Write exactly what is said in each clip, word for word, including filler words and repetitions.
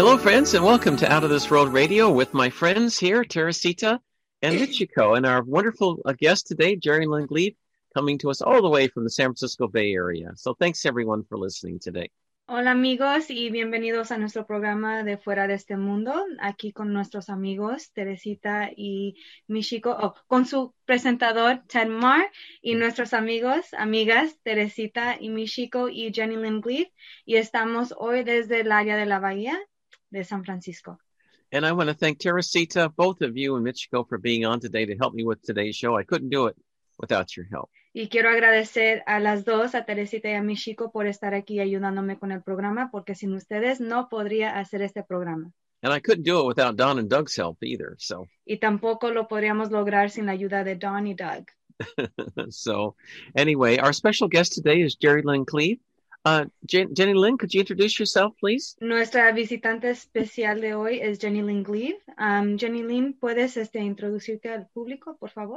Hello, friends, and welcome to Out of This World Radio with my friends here, Teresita and Michiko, and our wonderful uh, guest today, Jerry Lynn Gleave, coming to us all the way from the San Francisco Bay Area. So thanks, everyone, for listening today. Hola, amigos, y bienvenidos a nuestro programa de Fuera de este Mundo, aquí con nuestros amigos Teresita y Michiko, oh, con su presentador Ted Marr, y nuestros amigos, amigas Teresita y Michiko y Jenny Lynn Gleave, y estamos hoy desde el área de la Bahía de San Francisco. And I want to thank Teresita, both of you, and Michiko for being on today to help me with today's show. I couldn't do it without your help. Y quiero agradecer a las dos, a Teresita y a Michiko, por estar aquí ayudándome con el programa, porque sin ustedes no podría hacer este programa. And I couldn't do it without Don and Doug's help either. So. Y tampoco lo podríamos lograr sin la ayuda de Don y Doug. So, anyway, our special guest today is Jerry Lynn Gleave. Uh, Jen- Jenny Lynn, could you introduce yourself, please? Nuestra visitante especial de hoy es Jenny Lynn Gleave. Um, Jenny Lynn, ¿puedes este, introducirte al público, por favor?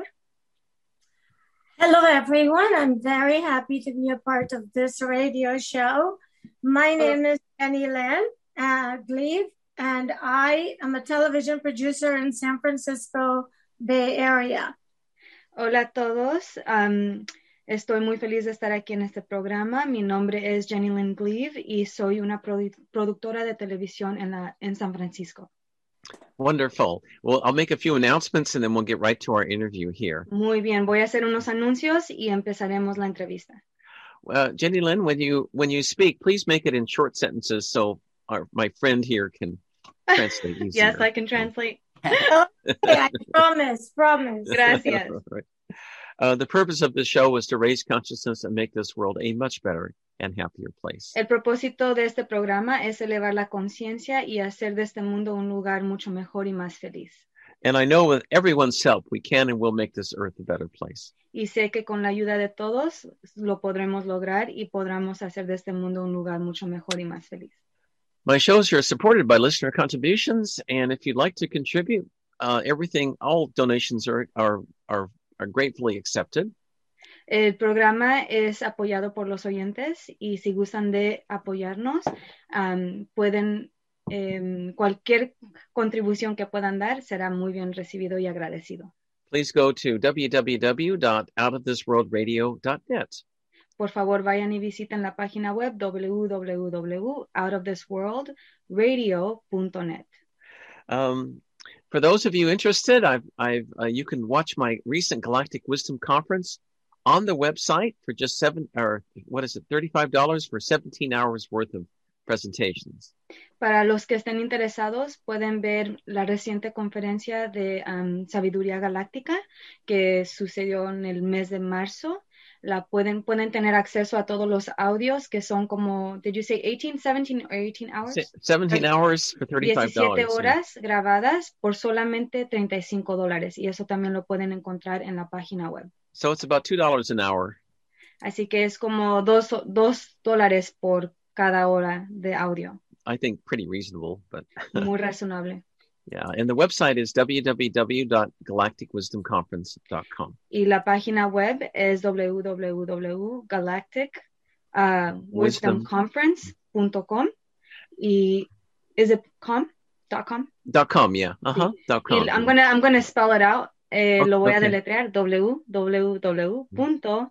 Hello, everyone. I'm very happy to be a part of this radio show. My name is Jenny Lynn uh, Gleave, and I am a television producer in San Francisco Bay Area. Hola a todos. Um, estoy muy feliz de estar aquí en este programa. Mi nombre es Jenny Lynn Gleave y soy una produ- productora de televisión en, la, en San Francisco. Wonderful. Well, I'll make a few announcements and then we'll get right to our interview here. Muy bien, voy a hacer unos anuncios y empezaremos la entrevista. Uh, Jenny Lynn, when you when you speak, please make it in short sentences so our, my friend here can translate easier. Yes, I can translate. Okay, I promise, promise. Gracias. Right. Uh, the purpose of this show was to raise consciousness and make this world a much better and happier place. El propósito de este programa es elevar la conciencia y hacer de este mundo un lugar mucho mejor y más feliz. And I know with everyone's help, we can and will make this earth a better place. Y sé que con la ayuda de todos lo podremos lograr y podremos hacer de este mundo un lugar mucho mejor y más feliz. My shows are supported by listener contributions, and if you'd like to contribute, uh, everything, all donations are are are are gratefully accepted. El programa es apoyado por los oyentes y si gustan de apoyarnos, um, pueden, um, cualquier contribución que puedan dar será muy bien recibido y agradecido. Please go to w w w dot out of this world radio dot net. Por favor, vayan y visiten la página web w w w punto out of this world radio punto net. Um, For those of you interested, I've, I've, uh, you can watch my recent Galactic Wisdom Conference on the website for just seven, or what is it, thirty-five dollars for seventeen hours worth of presentations. Para los que estén interesados, pueden ver la reciente conferencia de um, Sabiduría Galáctica que sucedió en el mes de marzo. La pueden, pueden tener acceso a todos los audios que son como, did you say eighteen, seventeen or eighteen hours? seventeen hours for thirty-five dollars. diecisiete horas yeah. grabadas por solamente treinta y cinco dólares. Y eso también lo pueden encontrar en la página web. So it's about two dollars an hour. Así que es como dos, dos dólares por cada hora de audio. I think pretty reasonable, but. Muy razonable. Yeah, and the website is w w w dot galactic wisdom conference dot com. Y la página web es w w w punto galactic wisdom conference punto com. Y is it com? Dot com? Dot com, yeah. Uh-huh. Sí. Dot com. Y I'm gonna I'm gonna spell it out. Eh, oh, lo voy okay. a deletrear. w w w punto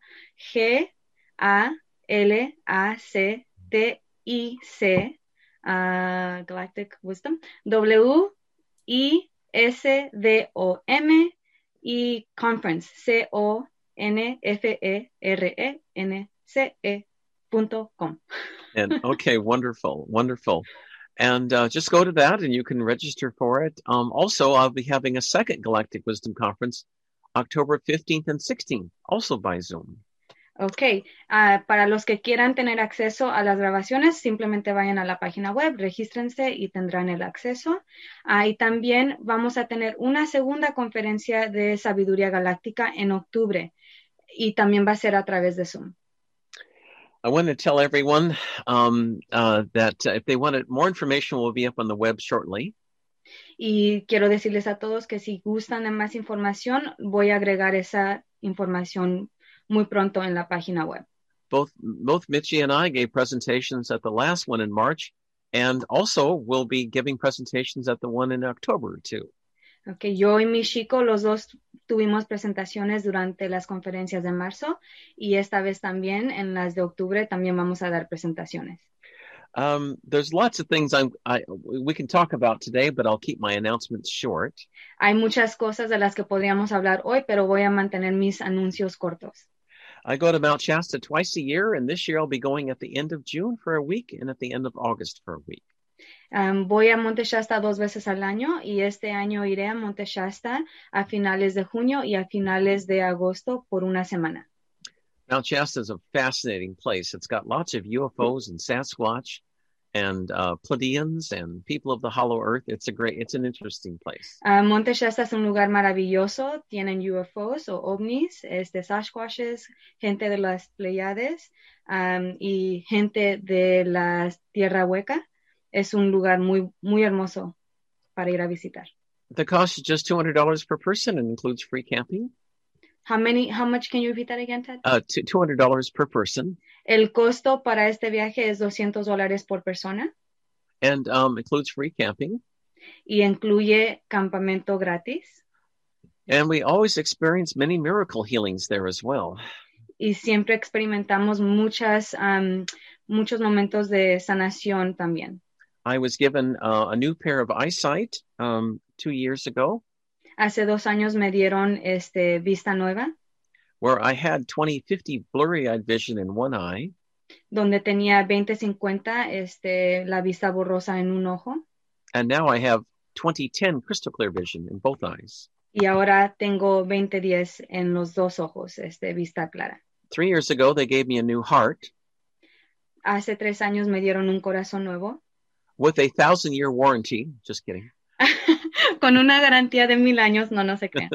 galactic uh, Galactic Wisdom W I S D O M y Conference C O N F E R E N C E punto com. And okay, wonderful, wonderful. And uh, just go to that and you can register for it. Um, also, I'll be having a second Galactic Wisdom Conference, October fifteenth and sixteenth, also by Zoom. Ok, uh, para los que quieran tener acceso a las grabaciones, simplemente vayan a la página web, regístrense y tendrán el acceso. Uh, y también vamos a tener una segunda conferencia de Sabiduría Galáctica en octubre y también va a ser a través de Zoom. I want to tell everyone um, uh, that uh, if they wanted more information, will be up on the web shortly. Y quiero decirles a todos que si gustan de más información, voy a agregar esa información muy pronto en la página web. Both both Mitchie and I gave presentations at the last one in March, And also we'll be giving presentations at the one in October too. Okay, yo y mi chico, los dos tuvimos presentaciones durante las conferencias de marzo y esta vez también en las de octubre también vamos a dar presentaciones. Um, there's lots of things I'm, I, we can talk about today, but I'll keep my announcements short. Hay muchas cosas de las que podríamos hablar hoy, pero voy a mantener mis anuncios cortos. I go to Mount Shasta twice a year, and this year I'll be going at the end of June for a week and at the end of August for a week. Um, voy a Monte Shasta dos veces al año y este año iré a Monte Shasta a finales de junio y a finales de agosto por una semana. Mount Shasta is a fascinating place. It's got lots of U F Os and Sasquatch and uh, Pleiadians and people of the Hollow Earth. It's a great, it's an interesting place. Uh, Monte Shasta es un lugar maravilloso. Tienen U F Os o ovnis, este, Sasquatches, gente de las Pleiades um, y gente de la Tierra Hueca. Es un lugar muy, muy hermoso para ir a visitar. The cost is just two hundred dollars per person and includes free camping. How many, how much can you repeat that again, Ted? Uh, two hundred dollars per person. El costo para este viaje es doscientos dólares por persona. And um, includes free camping. Y incluye campamento gratis. And we always experience many miracle healings there as well. Y siempre experimentamos muchas, um, muchos momentos de sanación también. I was given uh, a new pair of eyesight um, two years ago. Hace dos años me dieron este, vista nueva. Where I had twenty fifty blurry-eyed vision in one eye. Donde tenía veinte cincuenta este, la vista borrosa en un ojo. And now I have twenty ten crystal clear vision in both eyes. Y ahora tengo veinte diez en los dos ojos, este, vista clara. Three years ago, they gave me a new heart. Hace tres años me dieron un corazón nuevo. With a thousand year warranty. Just kidding. Con una garantía de mil años, no, no se crean.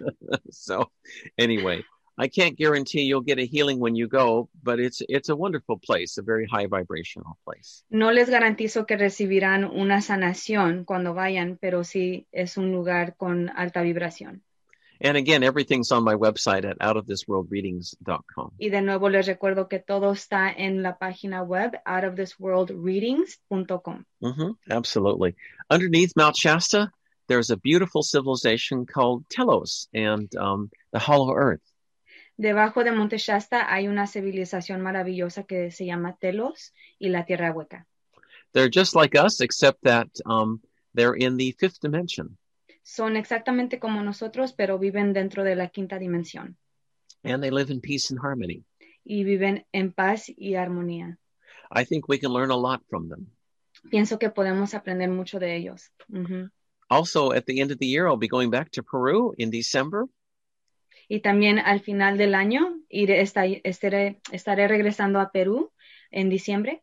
So, anyway, I can't guarantee you'll get a healing when you go, but it's it's a wonderful place, a very high vibrational place. No les garantizo que recibirán una sanación cuando vayan, pero sí es un lugar con alta vibración. And again, everything's on my website at out of this world readings dot com. Y de nuevo les recuerdo que todo está en la página web out of this world readings dot com. Mm-hmm, absolutely. Underneath Mount Shasta, there's a beautiful civilization called Telos and um, the Hollow Earth. Debajo de Monte Shasta hay una civilización maravillosa que se llama Telos y la Tierra Hueca. They're just like us, except that um, they're in the fifth dimension. Son exactamente como nosotros, pero viven dentro de la quinta dimensión. And they live in peace and harmony. Y viven en paz y armonía. I think we can learn a lot from them. Pienso que podemos aprender mucho de ellos. Uh-huh. Also, at the end of the year, I'll be going back to Peru in December. Y también al final del año iré, estaré, estaré regresando a Perú en diciembre.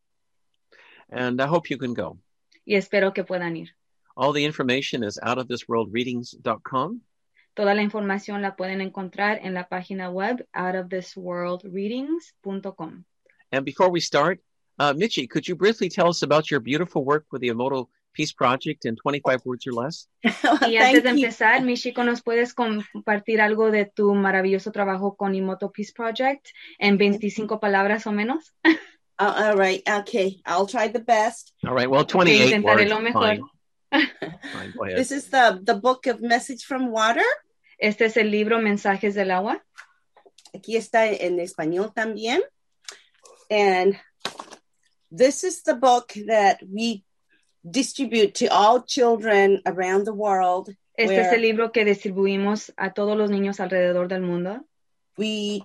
And I hope you can go. Y espero que puedan ir. All the information is out of this world readings dot com. Toda la información la pueden encontrar en la página web out of this world readings dot com. And before we start, uh, Michi, could you briefly tell us about your beautiful work with the Emoto Peace Project in twenty-five words or less? Y antes de empezar, Michiko, ¿nos puedes compartir algo de tu maravilloso trabajo con Emoto Peace Project en veinticinco palabras o menos? Uh, all right. Okay. I'll try the best. All right. Well, twenty-eight okay, words. Lo mejor. Fine. Fine, go ahead. This is the, the book of Message from Water. Este es el libro Mensajes del Agua. Aquí está en español también. And this is the book that we distribute to all children around the world. Este es el libro que distribuimos a todos los niños alrededor del mundo. We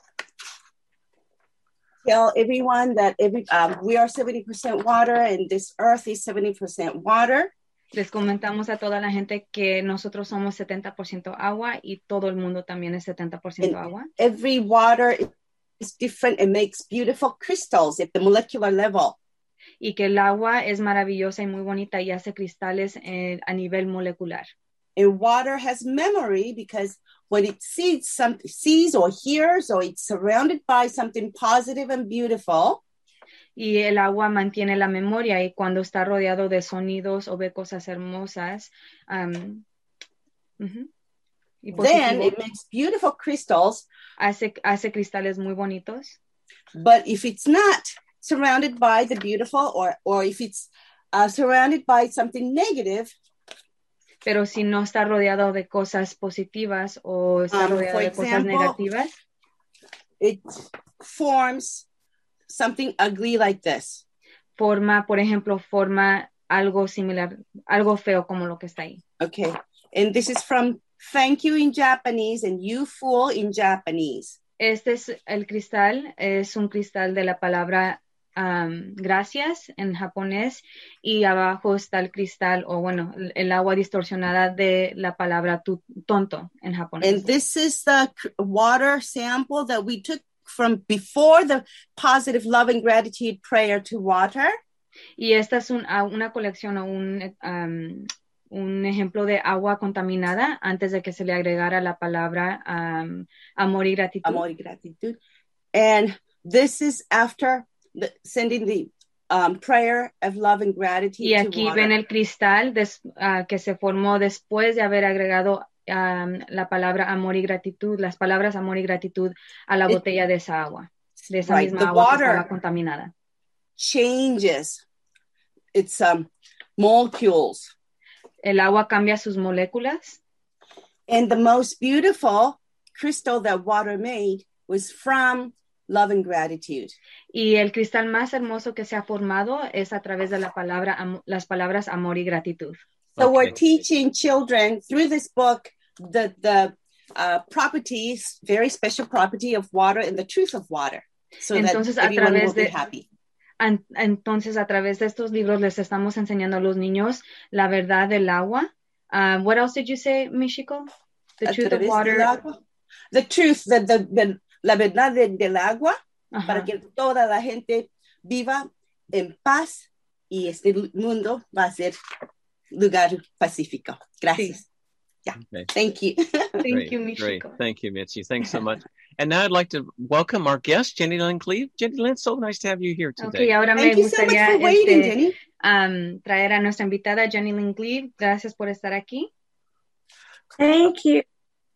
tell everyone that every um, we are seventy percent water and this earth is seventy percent water. Les comentamos a toda la gente que nosotros somos setenta por ciento agua y todo el mundo también es setenta por ciento and agua. Every water is different and makes beautiful crystals at the molecular level. Y que el agua es maravillosa y muy bonita y hace cristales en, a nivel molecular. And water has memory because when it sees, some, sees or hears or it's surrounded by something positive and beautiful. Y el agua mantiene la memoria y cuando está rodeado de sonidos o ve cosas hermosas, um, uh-huh, y then it makes beautiful crystals. Hace, hace cristales muy bonitos. But if it's not surrounded by the beautiful or, or if it's uh, surrounded by something negative, pero si no está rodeado de cosas positivas o está Um, rodeado for de cosas example, negativas, it forms something ugly like this. forma, por ejemplo, forma algo similar, algo feo como lo que está ahí. Okay. And this is from thank you in Japanese and you fool in Japanese. Este es el cristal, es un cristal de la palabra um, gracias en japonés y abajo está el cristal o bueno, el, el agua distorsionada de la palabra tu, tonto en japonés. And this is the water sample that we took from before the positive love and gratitude prayer to water. Y esta es un, una colección o un, um, un ejemplo de agua contaminada antes de que se le agregara la palabra um, amor y gratitud. Amor y gratitud. And this is after the, sending the um, prayer of love and gratitude y aquí to water. ven el cristal des, uh, que se formó después de haber agregado um, la palabra amor y gratitud, las palabras amor y gratitud a la It, botella de esa agua, de esa right, misma the agua que water estaba contaminada. changes its um, molecules. El agua cambia sus moléculas. And the most beautiful crystal that water made was from love and gratitude. Y el cristal más hermoso que se ha formado es a través de la palabra, am, las palabras amor y gratitud. So Okay. we're teaching children through this book the, the uh, properties, very special property of water and the truth of water. So Entonces, that a everyone través will be de, happy. an, entonces, a través de estos libros les estamos enseñando a los niños la verdad del agua. Uh, what else did you say, Michiko? The A truth of través water. del agua. The truth, the, the, the, la verdad de, del agua, Ajá. para que toda la gente viva en paz y este mundo va a ser lugar pacífico. Gracias. Sí. Yeah. Okay. Thank you. Thank Great, you, great. Michiko. Thank you, Mitzi. Thanks so much. And now I'd like to welcome our guest, Jenny Lynn Cleve. Jenny Lynn, so nice to have you here today. Okay, ahora Thank me you so much gustaría for waiting, este, Jenny. um, traer a nuestra invitada Jenny Lynn Cleve. Gracias por estar aquí. Thank you.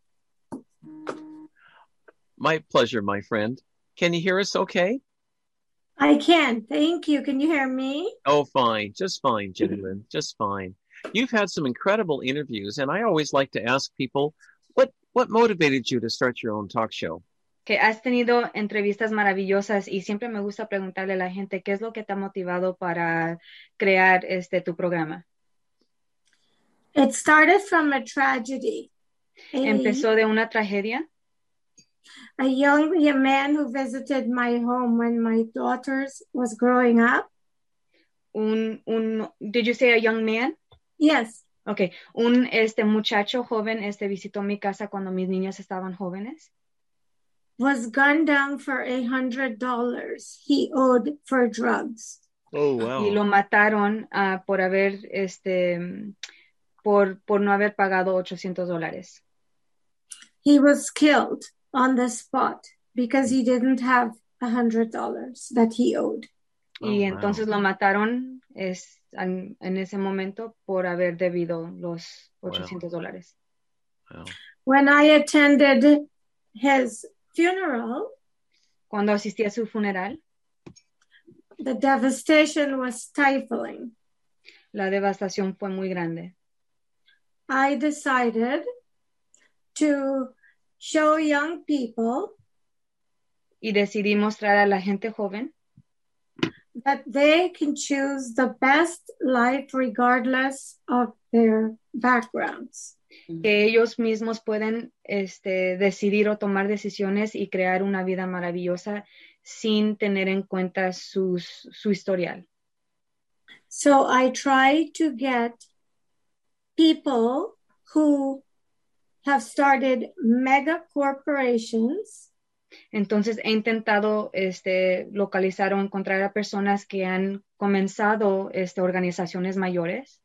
My pleasure, my friend. Can you hear us okay? I can. Thank you. Can you hear me? Oh, fine. Just fine, Jenny Lynn. Just fine. You've had some incredible interviews, and I always like to ask people, what, what motivated you to start your own talk show? Que has tenido entrevistas maravillosas y siempre me gusta preguntarle a la gente qué es lo que te ha motivado para crear este tu programa. It started from a tragedy. A, Empezó de una tragedia. a young man who visited my home when my daughters was growing up. Un, un, did you say a young man? Yes. Okay, un este muchacho joven este visitó mi casa cuando mis niñas estaban jóvenes. Was gunned down for a hundred dollars he owed for drugs. Oh, wow. Y lo mataron uh, por haber este por por no haber pagado ochocientos dólares. He was killed on the spot because he didn't have a hundred dollars that he owed. Y Oh, wow. entonces lo mataron es, en, en ese momento por haber debido los ochocientos dólares. Wow. When I attended his funeral, Cuando asistí a su funeral, the devastation was stifling. la devastación fue muy grande. I decided to show young people Y decidí mostrar a la gente joven that they can choose the best life regardless of their backgrounds. que ellos mismos pueden este, decidir o tomar decisiones y crear una vida maravillosa sin tener en cuenta sus, su historial. So I try to get people who have started mega corporations Entonces he intentado este, localizar o encontrar a personas que han comenzado este, organizaciones mayores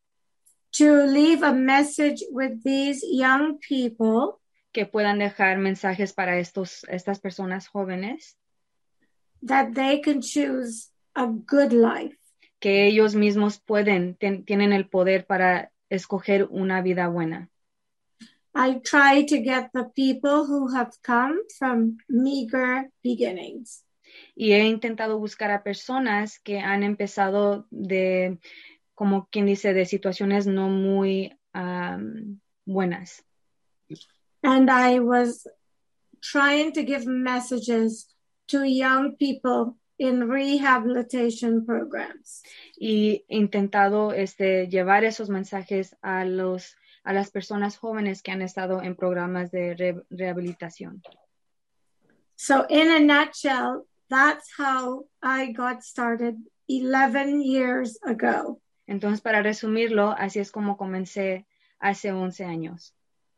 to leave a message with these young people que puedan dejar mensajes para estos, estas personas jóvenes, that they can choose a good life. que ellos mismos pueden, ten, tienen el poder para escoger una vida buena. I try to get the people who have come from meager beginnings. Y he intentado buscar a personas que han empezado de, como quien dice, de situaciones no muy um, buenas. And I was trying to give messages to young people in rehabilitation programs. Y he intentado este, llevar esos mensajes a, los, a las personas jóvenes que han estado en programas de re- rehabilitación. So in a nutshell, that's how I got started eleven years ago. Entonces, para resumirlo, así es como comencé hace once años.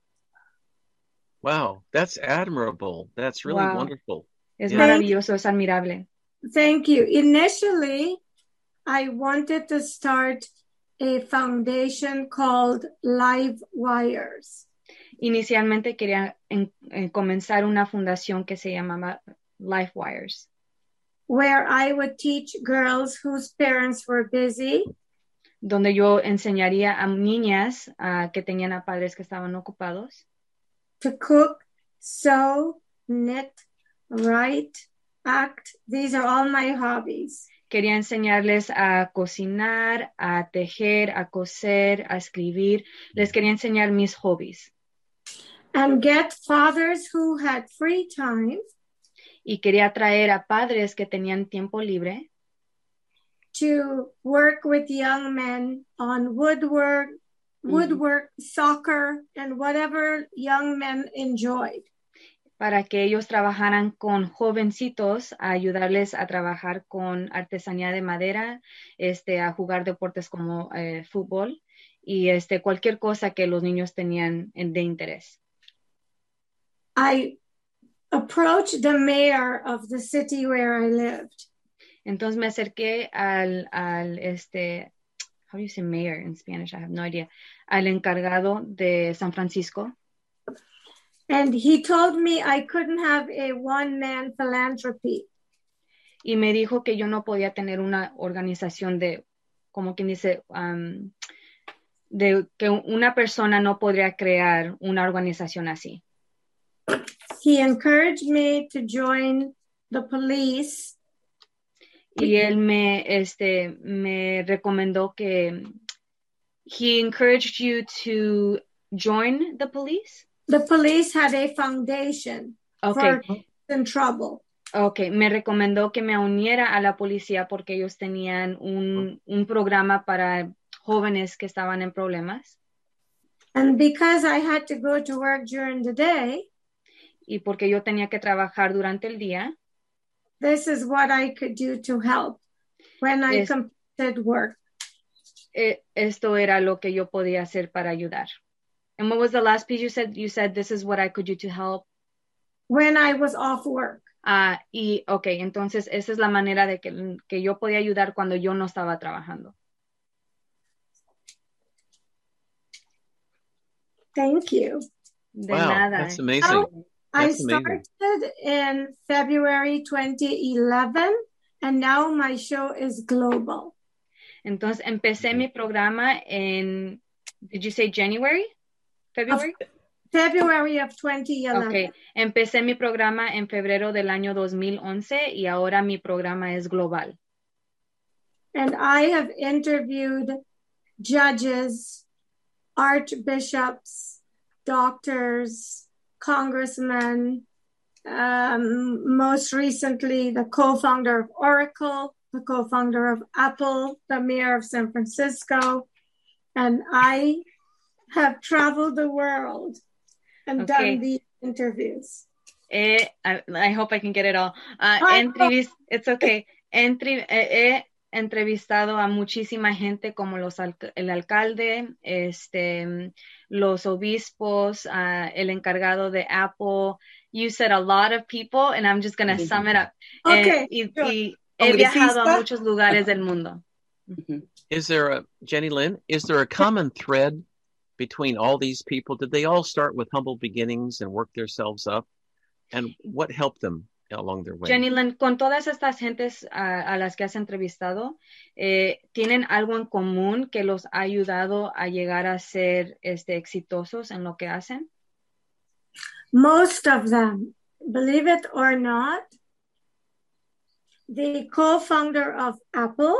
Wow, that's admirable. That's really Wow. wonderful. Es Yeah. maravilloso, es admirable. Thank you. Initially, I wanted to start a foundation called Live Wires. Inicialmente quería en, en comenzar una fundación que se llamaba Life Wires, where I would teach girls whose parents were busy donde yo enseñaría a niñas uh, que tenían a padres que estaban ocupados to cook, sew, knit, write, act. These are all my hobbies. Quería enseñarles a cocinar, a tejer, a coser, a escribir. Les quería enseñar mis hobbies. And get fathers who had free time Y quería traer a padres que tenían tiempo libre to work with young men on woodwork, woodwork, mm-hmm. soccer, and whatever young men enjoyed. Para que ellos trabajaran con jovencitos, a ayudarles a trabajar con artesanía de madera, este, a jugar deportes como eh, fútbol y este, cualquier cosa que los niños tenían de interés. I approached the mayor of the city where I lived. Entonces me acerqué al, al este, how do you say mayor in Spanish? I have no idea. Al encargado de San Francisco. And he told me I couldn't have a one-man philanthropy. Y me dijo que yo no podía tener una organización de, como quien dice, um, de que una persona no podría crear una organización así. He encouraged me to join the police. Y él me, este, me recomendó que he encouraged you to join the police. The police had a foundation okay. for in trouble. Okay, me recomendó que me uniera a la policía porque ellos tenían un, un programa para jóvenes que estaban en problemas. And because I had to go to work during the day, y porque yo tenía que trabajar durante el día, this is what I could do to help when I es, completed work. Eh, esto era lo que yo podía hacer para ayudar. And what was the last piece you said? You said this is what I could do to help. When I was off work. Ah, y okay, entonces esa es la manera de que, que yo podía ayudar cuando yo no estaba trabajando. Thank you. De wow, nada. That's amazing. So, that's I started amazing. in February twenty eleven, and now my show is global. Entonces empecé mi programa en, did you say January? February? Of February of twenty eleven. Okay, empecé mi programa en febrero del año dos mil once y ahora mi programa es global. And I have interviewed judges, archbishops, doctors, congressmen, um, most recently the co-founder of Oracle, the co-founder of Apple, the mayor of San Francisco, and I have traveled the world and okay. done these interviews. Eh, I, I hope I can get it all. Uh, entrevist, it's okay. Entri, eh, he entrevistado a muchísima gente como los el alcalde, este, los obispos, uh, el encargado de Apple. You said a lot of people, and I'm just going to sum it up. Okay. Eh, y, Sure. y he viajado a muchos lugares del mundo. Is there a, Jenny Lynn, is there a common thread between all these people? Did they all start with humble beginnings and work themselves up? And what helped them along their way? Jenny Lynn, con todas estas gentes a, a las que has entrevistado, eh, ¿tienen algo en común que los ha ayudado a llegar a ser este, exitosos en lo que hacen? Most of them, believe it or not, the co-founder of Apple,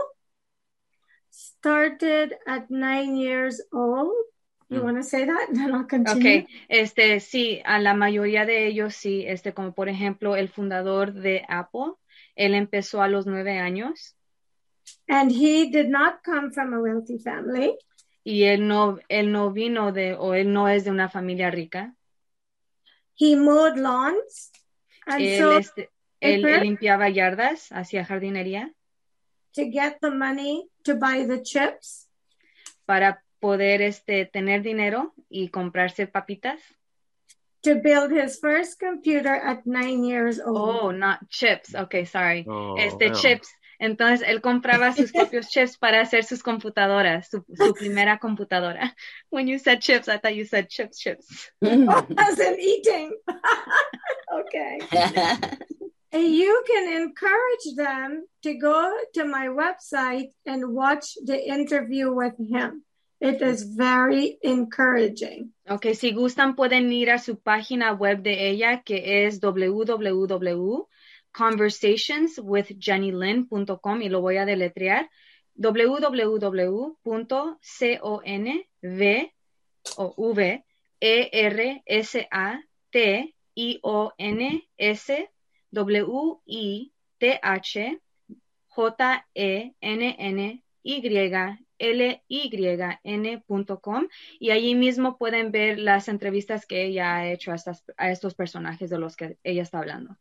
started at nine years old. You Mm. want to say that? Then I'll continue. Okay, este, sí, a la mayoría de ellos sí, este, como por ejemplo el fundador de Apple, él empezó a los nueve años And he did not come from a wealthy family. y él no, él no vino de, o él no es de una familia rica. He mowed lawns. And Él, so este, él, él limpiaba yardas, hacía jardinería to get the money to buy the chips, para poder este, tener dinero y comprarse papitas. to build his first computer at nine years old. Oh, not chips. Okay, sorry. Oh, Este, no. chips. Entonces, él compraba sus propios chips para hacer sus computadoras, su, su primera computadora. When you said chips, I thought you said chips, chips. I wasn't eating. Okay. And you can encourage them to go to my website and watch the interview with him. It is very encouraging. Okay, si gustan pueden ir a su página web de ella que es w w w punto conversations with jenny lynn punto com y lo voy a deletrear w w w punto conv o v e r s a t i o n s w i t h j e n n y L Y N punto com y allí mismo pueden ver las entrevistas que ella ha hecho a, estas, a estos personajes de los que ella está hablando.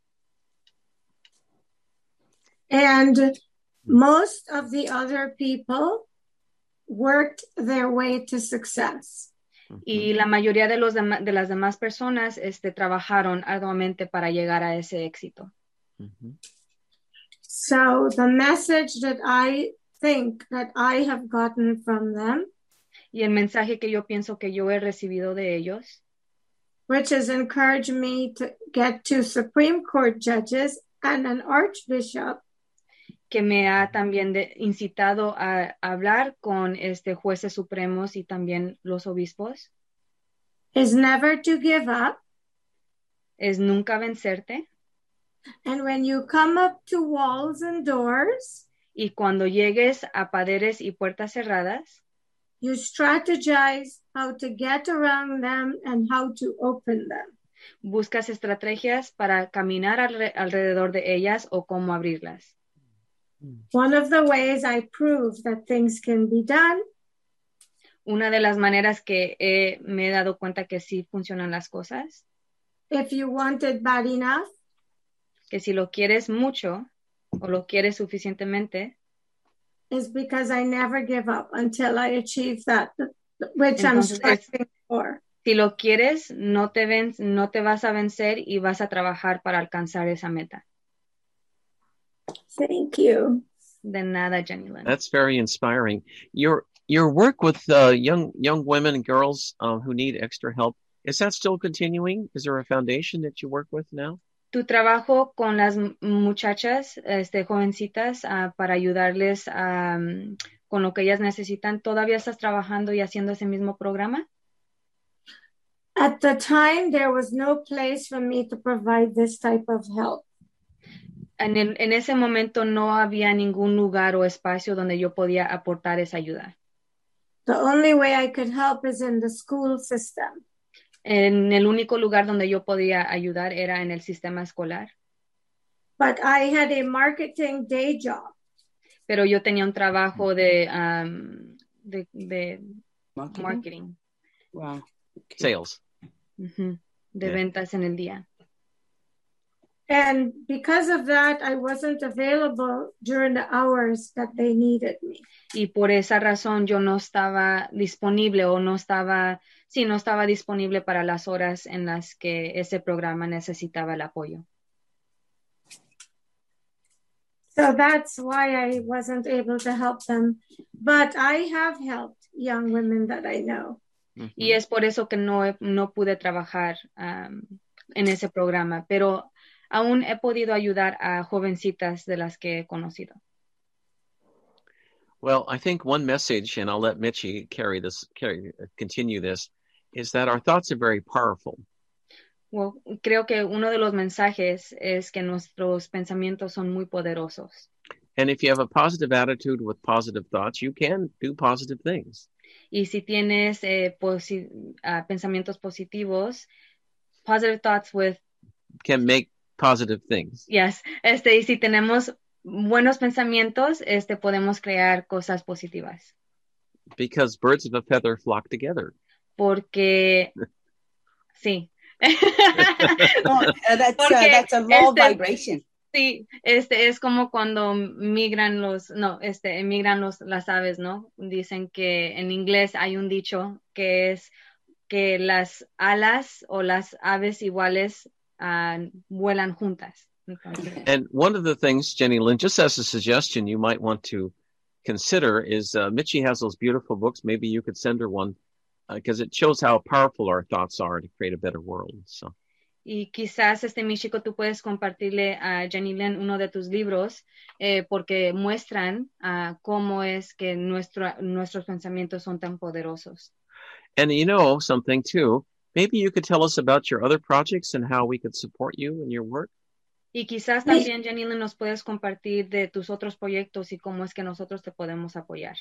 And most of the other people worked their way to success. Y la mayoría de, los dem- de las demás personas este, trabajaron arduamente para llegar a ese éxito. Mhm. So the message that I think that I have gotten from them, Y el mensaje que yo pienso que yo he recibido de ellos, which has encouraged me to get two Supreme Court judges and an archbishop, que me ha también de- incitado a, a hablar con este, jueces supremos y también los obispos, is never to give up. es nunca vencerte. And when you come up to walls and doors, Y cuando llegues a paredes y puertas cerradas, you strategize how to get around them and how to open them. buscas estrategias para caminar alre- alrededor de ellas o cómo abrirlas. One of the ways I prove that things can be done Una de las maneras que he- me he dado cuenta que sí funcionan las cosas, if you want it bad enough, que si lo quieres mucho o lo quieres suficientemente, is because I never give up until I achieve that, which I'm Entonces, es- striving for. si lo quieres, no te, ven- no te vas a vencer y vas a trabajar para alcanzar esa meta. Thank you. De nada, Jenny Lynn. That's very inspiring. Your your work with uh, young young women and girls um, who need extra help, is that still continuing? Is there a foundation that you work with now? Tu trabajo con las m- muchachas, este, jovencitas, ah, para ayudarles a, mm, con lo que ellas necesitan, ¿todavía estás trabajando y haciendo ese mismo programa? At the time, there was no place for me to provide this type of help. En, el- en ese momento no había ningún lugar o espacio donde yo podía aportar esa ayuda. The only way I could help is in the school system. En el único lugar donde yo podía ayudar era en el sistema escolar, But I had a marketing day job. pero yo tenía un trabajo de, um, de, de Marketing? marketing, Wow. Sales. ujú, de Yeah. ventas en el día. And because of that, I wasn't available during the hours that they needed me. Y por esa razón yo no estaba disponible o no estaba, sí, no estaba disponible para las horas en las que ese programa necesitaba el apoyo. So that's why I wasn't able to help them. But I have helped young women that I know. Mhm. Y es por eso que no, he- no pude trabajar um, en ese programa, pero aún he podido ayudar a jovencitas de las que he conocido. Well, I think one message, and I'll let Mitchie carry this, carry, continue this, is that our thoughts are very powerful. Well, creo que uno de los mensajes es que nuestros pensamientos son muy poderosos. And if you have a positive attitude with positive thoughts, you can do positive things. Y si tienes eh, posi- uh, pensamientos positivos, positive thoughts with, Can make positive things. yes, este, y si tenemos buenos pensamientos, este, podemos crear cosas positivas. Because birds of a feather flock together. Porque, sí. Oh, uh, that's, Porque uh, that's a low este- vibration. Sí, este es como cuando migran los, no, este, emigran los, las aves, ¿no? Dicen que en inglés hay un dicho que es que las alas o las aves iguales uh, vuelan juntas. Entonces, And one of the things, Jenny Lynn, just as a suggestion you might want to consider is uh, Mitchie has those beautiful books. Maybe you could send her one because uh, it shows how powerful our thoughts are to create a better world. So. Y quizás, este, mi chico, tú puedes compartirle a Jenny Lynn uno de tus libros eh, porque muestran uh, cómo es que nuestro, nuestros pensamientos son tan poderosos. And you know something too, maybe you could tell us about your other projects and how we could support you in your work. Y quizás también, Jenny Lynn, nos puedes compartir de tus otros proyectos y cómo es que nosotros te podemos apoyar.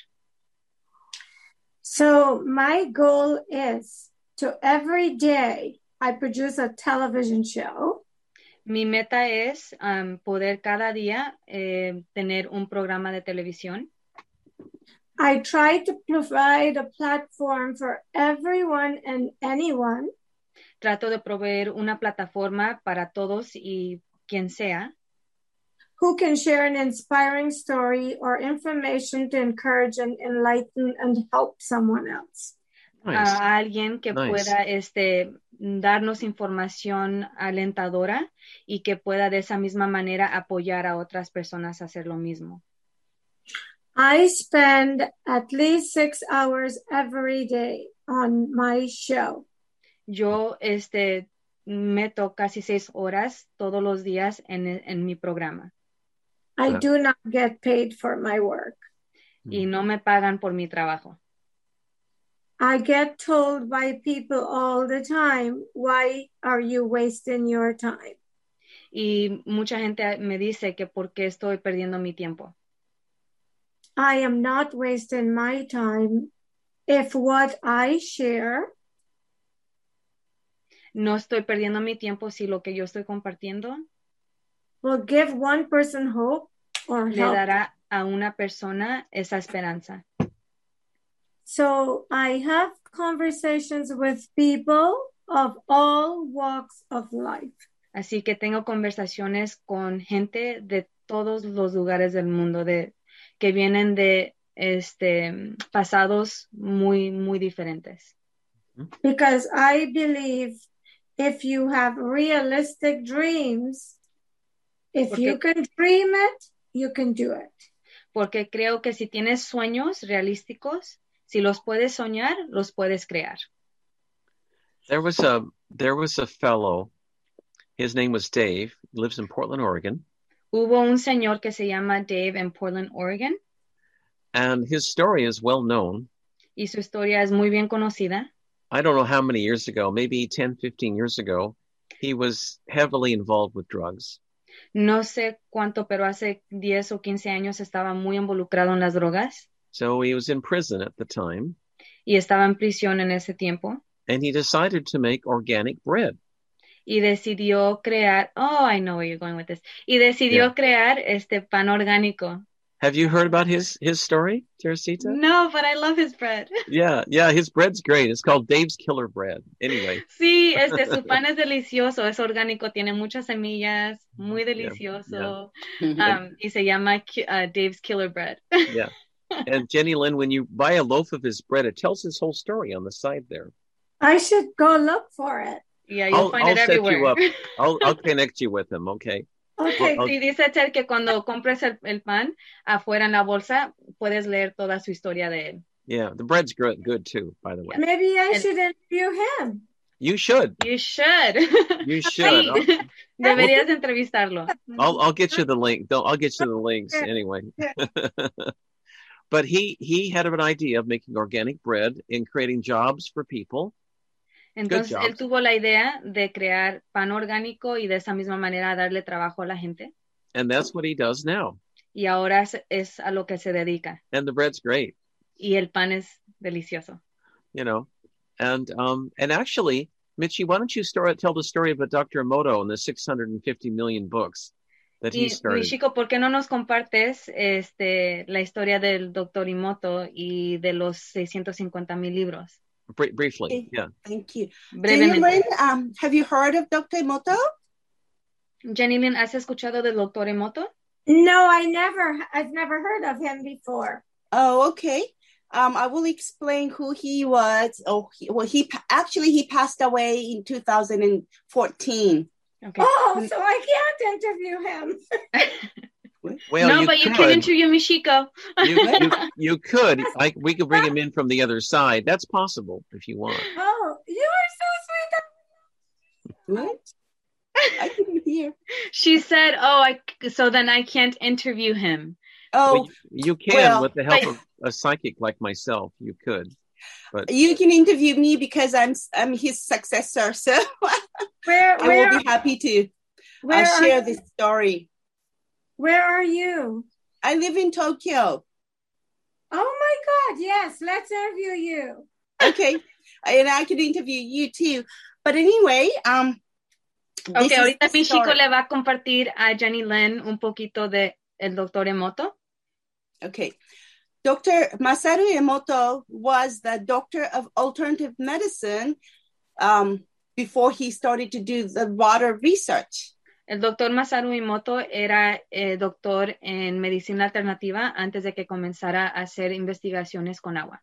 So my goal is to every day I produce a television show. Mi meta es um, poder cada día eh, tener un programa de televisión. I try to provide a platform for everyone and anyone Trato de proveer una plataforma para todos y quien sea who can share an inspiring story or information to encourage and enlighten and help someone else. Nice. a alguien que Nice. pueda este, darnos información alentadora y que pueda de esa misma manera apoyar a otras personas a hacer lo mismo. I spend at least six hours every day on my show. Yo este, meto casi seis horas todos los días en, en mi programa I Yeah. do not get paid for my work. y no me pagan por mi trabajo. I get told by people all the time, why are you wasting your time? Y mucha gente me dice que por qué estoy perdiendo mi tiempo. I am not wasting my time if what I share No estoy perdiendo mi tiempo si lo que yo estoy compartiendo will give one person hope or le help. dará a una persona esa esperanza. So I have conversations with people of all walks of life. Así que tengo conversaciones con gente de todos los lugares del mundo, de que vienen de este pasados muy muy diferentes. Because I believe if you have realistic dreams, if Porque- you can dream it, you can do it. Porque creo que si tienes sueños realísticos, si los puedes soñar, los puedes crear. There was a there was a fellow. His name was Dave. He lives in Portland, Oregon, Hubo un señor que se llama Dave en Portland, Oregon, and his story is well known. y su historia es muy bien conocida. I don't know how many years ago, maybe ten, fifteen years ago, he was heavily involved with drugs. No sé cuánto, pero hace diez o quince años estaba muy involucrado en las drogas So he was in prison at the time, y estaba en prisión en ese tiempo. and he decided to make organic bread. Y decidió crear, oh, I know where you're going with this. Y decidió Yeah. crear este pan orgánico. Have you heard about his his story, Teresita? No, but I love his bread. Yeah, yeah, his bread's great. It's called Dave's Killer Bread. Anyway, Sí, este, su pan es delicioso, es orgánico, tiene muchas semillas, muy Yeah, delicioso. Mhm. Um, y se llama Ki- uh, Dave's Killer Bread. yeah. And Jenny Lynn, when you buy a loaf of his bread, it tells his whole story on the side there. I should go look for it. Yeah, you'll I'll, find I'll it set everywhere. you up. I'll I'll connect you with him. Okay. Okay, Well, Sí, dice Ted que cuando compres el, el pan afuera en la bolsa, puedes leer toda su historia de él. Yeah, the bread's good, good too. By the way, maybe I And- should interview him. you should. You should. You should. Sí, deberías de entrevistarlo. I'll I'll get you the link. Don't I'll get you the links anyway. But he he had an idea of making organic bread and creating jobs for people. Entonces, job. él tuvo la idea de crear pan orgánico y de esa misma manera darle trabajo a la gente. And that's what he does now. Y ahora es, es a lo que se dedica. And the bread's great, Y el pan es delicioso. you know. And um, and actually, Michi, why don't you start tell the story about Doctor Emoto and the six hundred fifty million books that he Y, started? Michiko, ¿por qué no nos compartes este, la historia del doctor Emoto y de los seiscientos cincuenta mil libros? Br- briefly, Okay, yeah. thank you. Brevemente. Jenny Lynn, um, have you heard of Doctor Emoto? Jenny Lynn, ¿has escuchado del doctor Emoto? No, I never, I've never heard of him before. Oh, okay. Um, I will explain who he was. Oh, he, well, he pa- actually he passed away in two thousand fourteen. Okay. Oh, so I can't interview him. Well, no, you but you could. can interview Michiko. you, you, you could. I, we could bring him in from the other side. That's possible if you want. Oh, you are so sweet. What? I didn't hear. She said, oh, I, so then I can't interview him. Oh, Well, you, you can well, with the help I- of a psychic like myself. You could. But you can interview me because I'm I'm his successor. So Where, I where, will be happy to where, uh, are, share this story. where are you? I live in Tokyo. Oh my God, yes, let's interview you. Okay, and I could interview you too. But anyway, um, this Okay, is ahorita the Michiko story. le va a compartir a Jenny Lynn un poquito de el doctor Emoto. Okay. Doctor Masaru Emoto was the doctor of alternative medicine um, before he started to do the water research. El doctor Masaru Emoto era eh, doctor en medicina alternativa antes de que comenzara a hacer investigaciones con agua.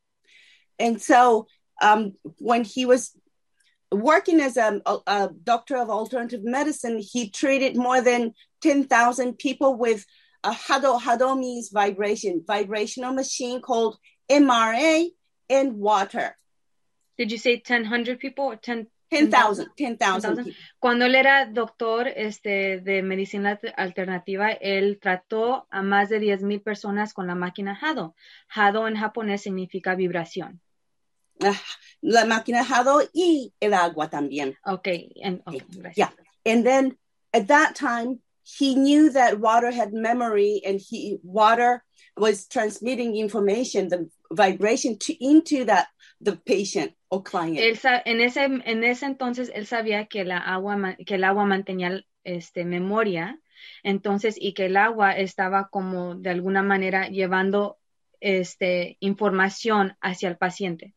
And so um, when he was working as a, a, a doctor of alternative medicine, he treated more than ten thousand people with a Hado, Hado means vibration, vibrational machine called M R A and water. Did you say ten hundred people or ten? ten thousand, ten thousand people. Cuando él era doctor este, de medicina alternativa, él trató a más de diez mil personas con la máquina Hado. Hado en japonés significa vibración. Uh, la máquina Hado y el agua también. Okay, and, okay, gracias. Yeah. And then at that time, he knew that water had memory and he water was transmitting information, the vibration to, into that the patient or client. Él, en, ese, en ese entonces él sabía que, la agua, que el agua mantenía este, memoria, entonces, y que el agua estaba como de alguna manera llevando este, información hacia el paciente.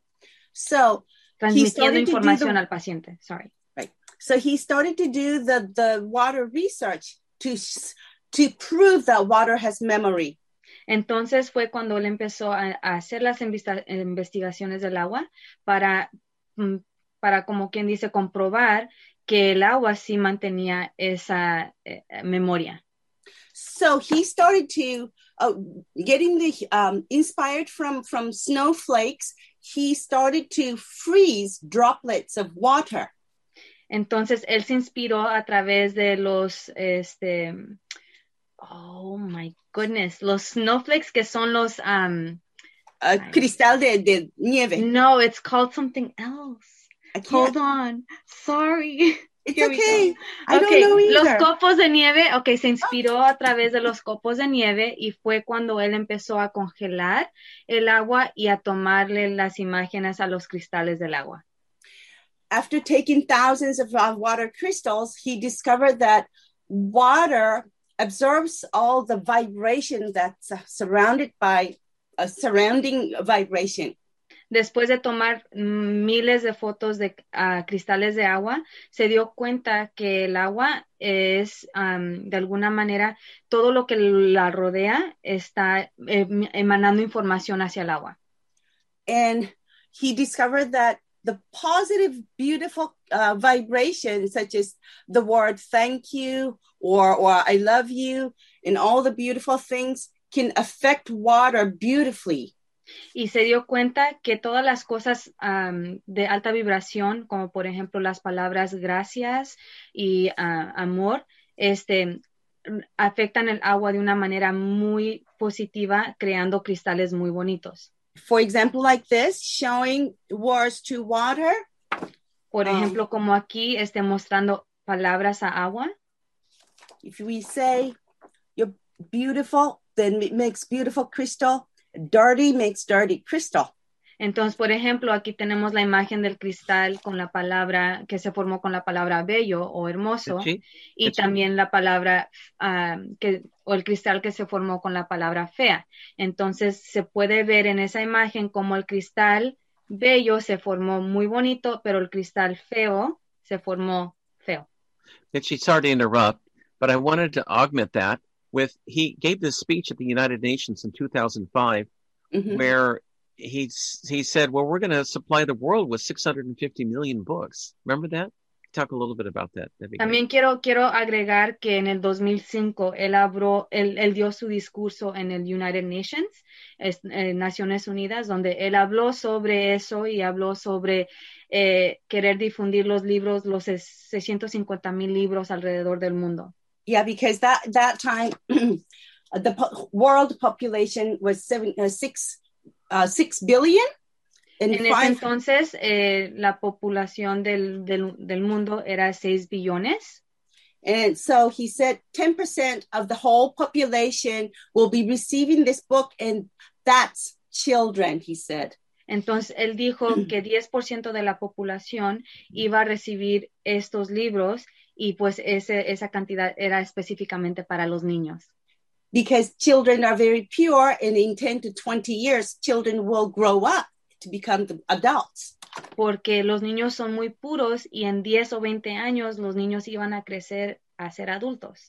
So transmitiendo información the, al paciente. Sorry. Right. So he started to do the, the water research to, to prove that water has memory. Entonces fue cuando él empezó a, a hacer las investigaciones del agua para, para, como quien dice, comprobar que el agua sí mantenía esa eh, memoria. So he started to, uh, getting the, um, inspired from, from snowflakes, he started to freeze droplets of water. Entonces él se inspiró a través de los, este, oh my goodness, los snowflakes que son los, um, uh, cristal de, de nieve. No, it's called something else. Hold on, sorry. It's okay. I okay. don't know either. Los copos de nieve, ok, se inspiró a través de los copos de nieve y fue cuando él empezó a congelar el agua y a tomarle las imágenes a los cristales del agua. After taking thousands of uh, water crystals, he discovered that water absorbs all the vibration that's uh, surrounded by a surrounding vibration. Después de tomar miles de fotos de uh, cristales de agua, se dio cuenta que el agua es, um, de alguna manera, todo lo que la rodea está eh, emanando información hacia el agua. And he discovered that the positive, beautiful uh, vibrations, such as the word thank you or, or I love you, and all the beautiful things can affect water beautifully. Y se dio cuenta que todas las cosas um, de alta vibración, como por ejemplo las palabras gracias y uh, amor, este, afectan el agua de una manera muy positiva, creando cristales muy bonitos. For example, like this, showing words to water. Por Um, ejemplo, como aquí esté mostrando palabras a agua. If we say you're beautiful, then it makes beautiful crystal. Dirty makes dirty crystal. Entonces, por ejemplo, aquí tenemos la imagen del cristal con la palabra que se formó con la palabra bello o hermoso Itchy? y Itchy? también la palabra um, que o el cristal que se formó con la palabra fea. Entonces, se puede ver en esa imagen como el cristal bello se formó muy bonito, pero el cristal feo se formó feo. Itchy, sorry to interrupt, but I wanted to augment that with, he gave this speech at the United Nations in two thousand five, Mhm. where he, he said, well, we're going to supply the world with six hundred fifty million books. Remember that? Talk a little bit about that. That'd be great. También quiero, quiero agregar que en el dos mil cinco él, abrió, él, él dio su discurso en el United Nations, es, eh, Naciones Unidas, donde él habló sobre eso y habló sobre eh, querer difundir los libros, los seiscientos cincuenta mil libros alrededor del mundo. Yeah, because that that time the po- world population was seven, uh, six uh, six billion. And En ese five, entonces, eh, la población del, del, del mundo era seis billones. and so he said ten percent of the whole population will be receiving this book, and that's children, he said. Entonces, él dijo que diez por ciento de la población iba a recibir estos libros y pues ese, esa cantidad era específicamente para los niños. Because children are very pure, and in ten to twenty years, children will grow up to become the adults. Porque los niños son muy puros y en diez o veinte años los niños iban a crecer a ser adultos.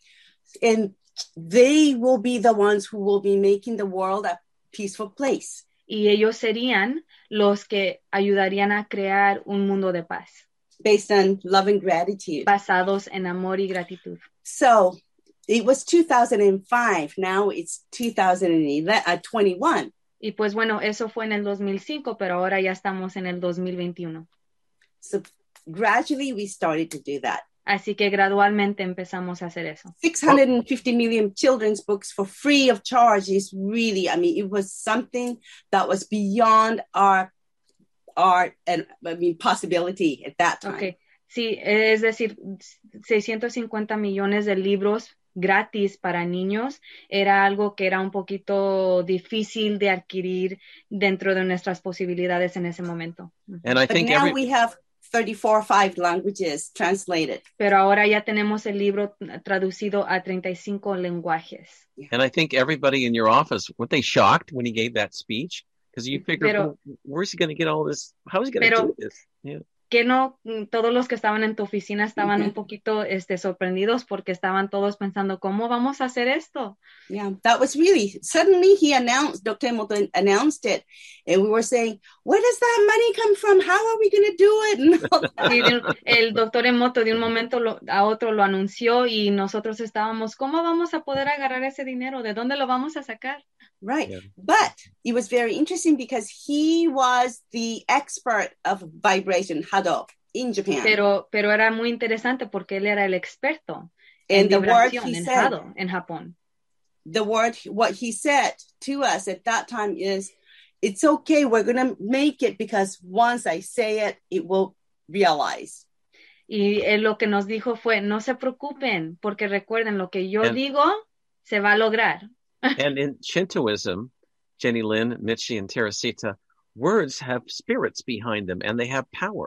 And they will be the ones who will be making the world a peaceful place. Y ellos serían los que ayudarían a crear un mundo de paz, Based on love and gratitude. basados en amor y gratitud. So it was two thousand five. Now it's two thousand twenty-one. Y pues bueno, eso fue en el dos mil cinco, pero ahora ya estamos en el dos mil veintiuno. So gradually we started to do that. Así que gradualmente empezamos a hacer eso. six hundred fifty million children's books for free of charge is really, I mean, it was something that was beyond our, our, and I mean, possibility at that time. Okay. Sí, es decir, seiscientos cincuenta millones de libros gratis para niños era algo que era un poquito difícil de adquirir dentro de nuestras posibilidades en ese momento. And I But think now every, we have thirty-four or five languages translated. Pero ahora ya tenemos el libro traducido a treinta y cinco lenguajes. and I think everybody in your office, weren't they shocked when he gave that speech? Because you figure, Pero- well, where's he going to get all this? How is he going to Pero- do this? Yeah. Que no, todos los que estaban en tu oficina estaban un poquito este, sorprendidos porque estaban todos pensando, ¿cómo vamos a hacer esto? Yeah, that was really, suddenly he announced, Doctor Hamilton announced it, and we were saying, where does that money come from? How are we going to do it? And all that. Sí, de- el doctor Emoto de un momento lo- a otro lo anunció y nosotros estábamos, ¿cómo vamos a poder agarrar ese dinero? ¿De dónde lo vamos a sacar? Right. Yeah. But it was very interesting because he was the expert of vibration Hado in Japan. Pero, pero era muy interesante porque él era el experto en and the word vibración, he en said, Hado, en Japón. the word, what he said to us at that time is, it's okay, we're going to make it because once I say it, it will realize. Y él lo que nos dijo fue, no se preocupen, porque recuerden, lo que yo And- digo se va a lograr. And in Shintoism, Jenny Lynn, Michi, and Teresita, words have spirits behind them and they have power.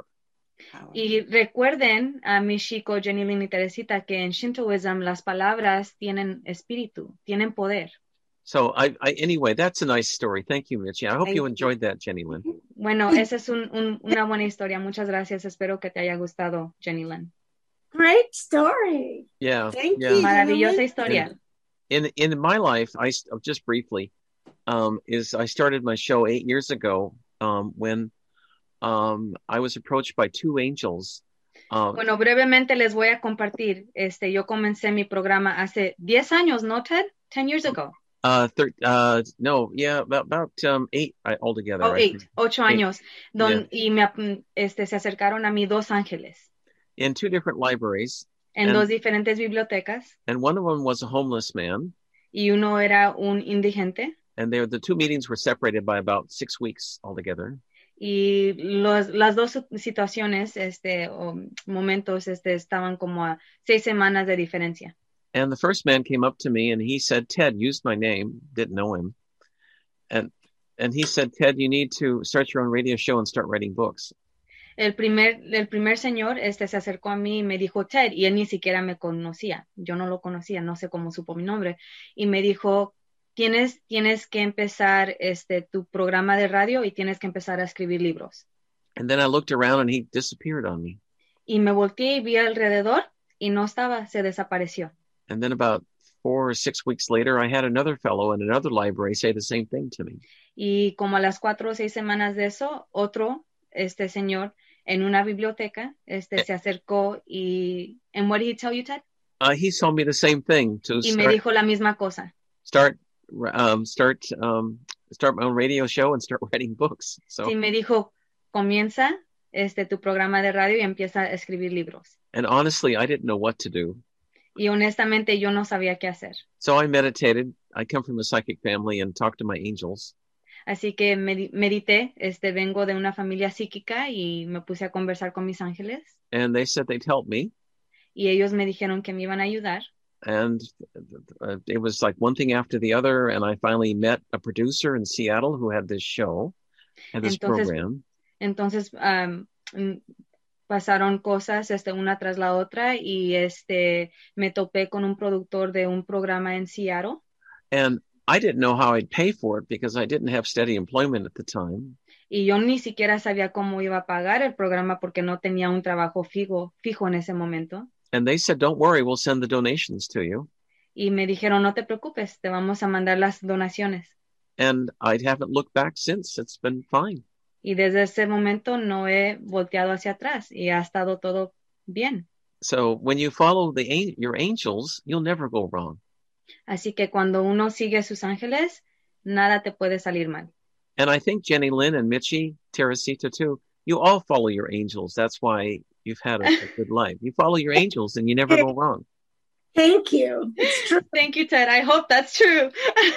Y recuerden a Michiko, Jenny Lynn y Teresita que en Shintoism las palabras tienen espíritu, tienen poder. So I, I anyway, that's a nice story. Thank you, Michi. I hope Thank you you. enjoyed that, Jenny Lynn. Bueno, esa es un, un, una buena historia. Muchas gracias. Espero que te haya gustado, Jenny Lynn. Great story. Yeah. Thank yeah. you. Maravillosa Jenny. historia. In in my life, I st- just briefly, um, is I started my show eight years ago, um, when, um, I was approached by two angels. Um, Bueno, brevemente les voy a compartir. Este, yo comencé mi programa hace diez años, ¿no, Ted? Ten years ago. uh, thir- uh, no, yeah, about about um eight uh, altogether. Oh, I eight, think. ocho Eight. años. Don, Y me, ap- este, se acercaron a mí dos ángeles In two different libraries, en And- dos diferentes bibliotecas. and one of them was a homeless man, Y uno era un indigente. and they, the two meetings were separated by about six weeks altogether. Y los, las dos situaciones, este, o momentos, este, estaban como a seis semanas de diferencia. And the first man came up to me and he said, Ted, used my name, didn't know him. And, and he said, Ted, you need to start your own radio show and start writing books. El primer, el primer señor, este, se acercó a mí y me dijo, Ted, y él ni siquiera me conocía. Yo no lo conocía, no sé cómo supo mi nombre. Y me dijo, tienes, tienes que empezar, este, tu programa de radio y tienes que empezar a escribir libros. And then I looked around and he disappeared on me. Y me volteé y vi alrededor y no estaba, se desapareció. And then about four or six weeks later, I had another fellow in another library say the same thing to me. Y como a las cuatro o seis semanas de eso, otro, este señor, en una biblioteca, este, se acercó y, and what did he tell you, Ted? Uh, he told me the same thing to Y me start, dijo la misma cosa. start, um, start, um, start my own radio show and start writing books. So, Sí, me dijo, comienza, este, tu programa de radio y empieza a escribir libros. and honestly, I didn't know what to do. Y honestamente yo no sabía qué hacer. So I meditated. I come from a psychic family and talked to my angels. Así que med- medité, este, vengo de una familia psíquica y me puse a conversar con mis ángeles. And they said they'd help me. Y ellos me dijeron que me iban a ayudar. And uh, it was like one thing after the other. And I finally met a producer in Seattle who had this show, had this Entonces, program. Entonces, um, pasaron cosas, este, una tras la otra y, este, me topé con un productor de un programa en Seattle. And I didn't know how I'd pay for it because I didn't have steady employment at the time. Y yo ni siquiera sabía cómo iba a pagar el programa porque no tenía un trabajo fijo, fijo en ese momento. And they said, don't worry, we'll send the donations to you. Y me dijeron, no te preocupes, te vamos a mandar las donaciones. And I haven't looked back since. It's been fine. Y desde ese momento no he volteado hacia atrás y ha estado todo bien. So when you follow the your angels, you'll never go wrong. Así que cuando uno sigue a sus ángeles, nada te puede salir mal. And I think Jenny Lynn and Mitchie, Teresita too, you all follow your angels. That's why you've had a, a good life. You follow your angels and you never go wrong. Thank you. It's true. Thank you, Ted. I hope that's true.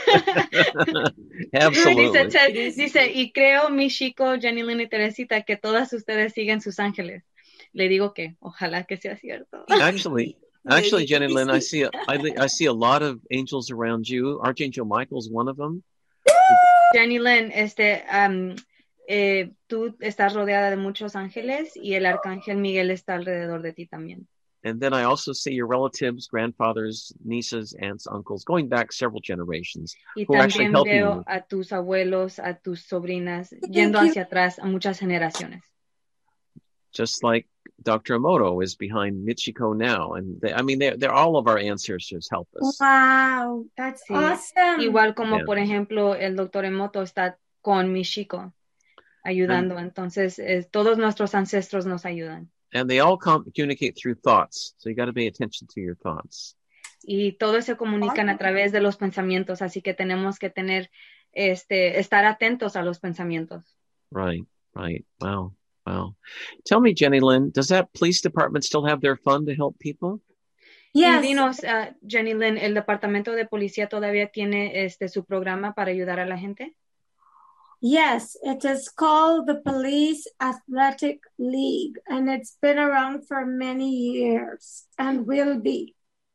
Absolutely. Dice Ted, dice, y creo, mi chico, Jenny Lynn y Teresita, que todas ustedes siguen sus ángeles. Le digo que ojalá que sea cierto. Actually, actually, Jenny Lynn, I see, a, I, I see a lot of angels around you. Archangel Michael's one of them. Jenny Lynn, este, um, eh, tú estás rodeada de muchos ángeles y el arcángel Miguel está alrededor de ti también. And then I also see your relatives, grandfathers, nieces, aunts, uncles, going back several generations. Y who are actually también helping veo you. a tus abuelos, a tus sobrinas, yendo hacia atrás a muchas generaciones. Just like Doctor Emoto is behind Michiko now. And they, I mean, they're, they're all of our ancestors help us. Wow, that's Sí. awesome. Igual como, Yeah. por ejemplo, el doctor Emoto está con Michiko, ayudando. Entonces, eh, todos nuestros ancestros nos ayudan. And they all communicate through thoughts. So you got to pay attention to your thoughts. Y todos se comunican a través de los pensamientos, así que tenemos que tener, este, estar atentos a los pensamientos. Right, right. Wow, wow. Tell me, Jenny Lynn, does that police department still have their fund to help people? Yes. Y dinos, uh, Jenny Lynn, ¿el departamento de policía todavía tiene este su programa para ayudar a la gente? Yes, it is called the Police Athletic League, and it's been around for many years and will be.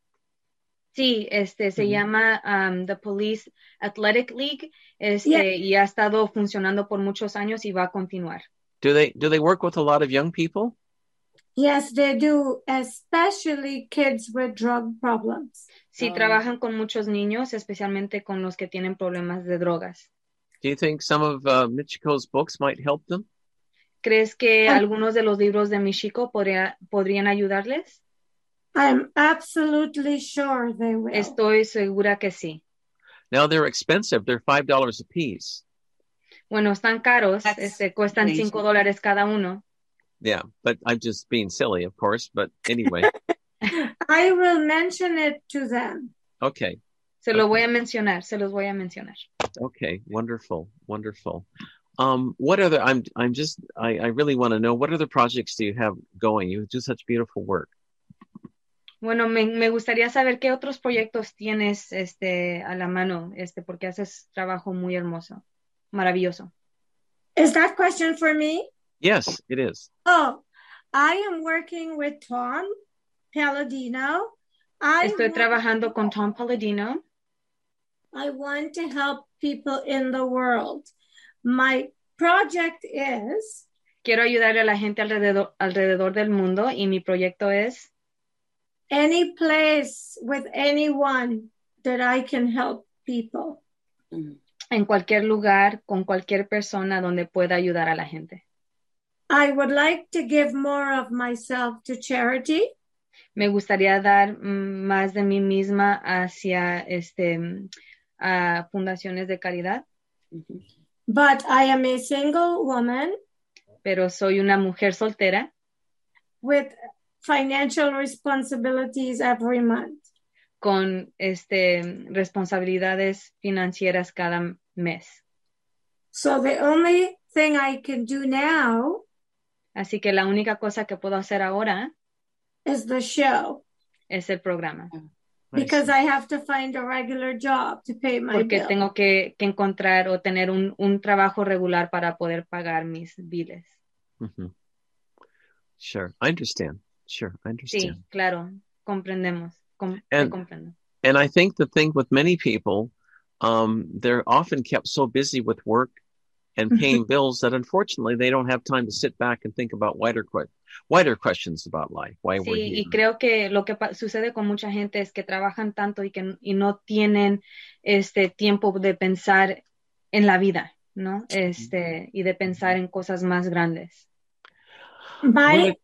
Sí, este se Ujú. llama um, the Police Athletic League, este, Yeah. y ha estado funcionando por muchos años y va a continuar. Do they do they work with a lot of young people? Yes, they do, especially kids with drug problems. Sí, Oh. trabajan con muchos niños, especialmente con los que tienen problemas de drogas. Do you think some of uh, Michiko's books might help them? ¿Crees que Um, algunos de los libros de Michiko podría, podrían ayudarles? I'm absolutely sure they will. Estoy segura que sí. Now they're expensive. They're five dollars a piece. Bueno, están caros, That's este, cuestan amazing. cinco dólares cada uno. Yeah, but I'm just being silly, of course. But anyway, I will mention it to them. okay, Se lo Okay. voy a mencionar, se los voy a mencionar. okay, wonderful, wonderful. Um, what other? I'm I'm just I I really want to know what other projects do you have going? You do such beautiful work. Bueno, me, me gustaría saber qué otros proyectos tienes este, a la mano, este, porque haces trabajo muy hermoso, maravilloso. Is that question for me? Yes, it is. Oh, I am working with Tom Palladino. I Estoy want, trabajando con Tom Palladino. I want to help people in the world. My project is Quiero ayudarle a la gente alrededor, alrededor del mundo y mi proyecto es any place with anyone that I can help people. Mm. en cualquier lugar, con cualquier persona donde pueda ayudar a la gente. I would like to give more of myself to charity. Me gustaría dar mm, más de mí misma hacia este, mm, a fundaciones de caridad, Mhm. But I am a single woman pero soy una mujer soltera with financial responsibilities every month. con este, responsabilidades financieras cada mes. So the only thing I can do now Así que la única cosa que puedo hacer ahora is the show es el programa, because I have to find a regular job to pay my porque bill. tengo que, que encontrar o tener un, un trabajo regular para poder pagar mis biles. Mhm. Sure, I understand. Sure, I Sí, understand. claro, comprendemos. Com- te And- comprendo. And I think the thing with many people, um, they're often kept so busy with work and paying bills that unfortunately they don't have time to sit back and think about wider, que- wider questions about life, why we're Sí, here. y creo que lo que pa- sucede con mucha gente es que trabajan tanto y que y no tienen este tiempo de pensar en la vida, ¿no? Este, y de pensar en cosas más grandes. My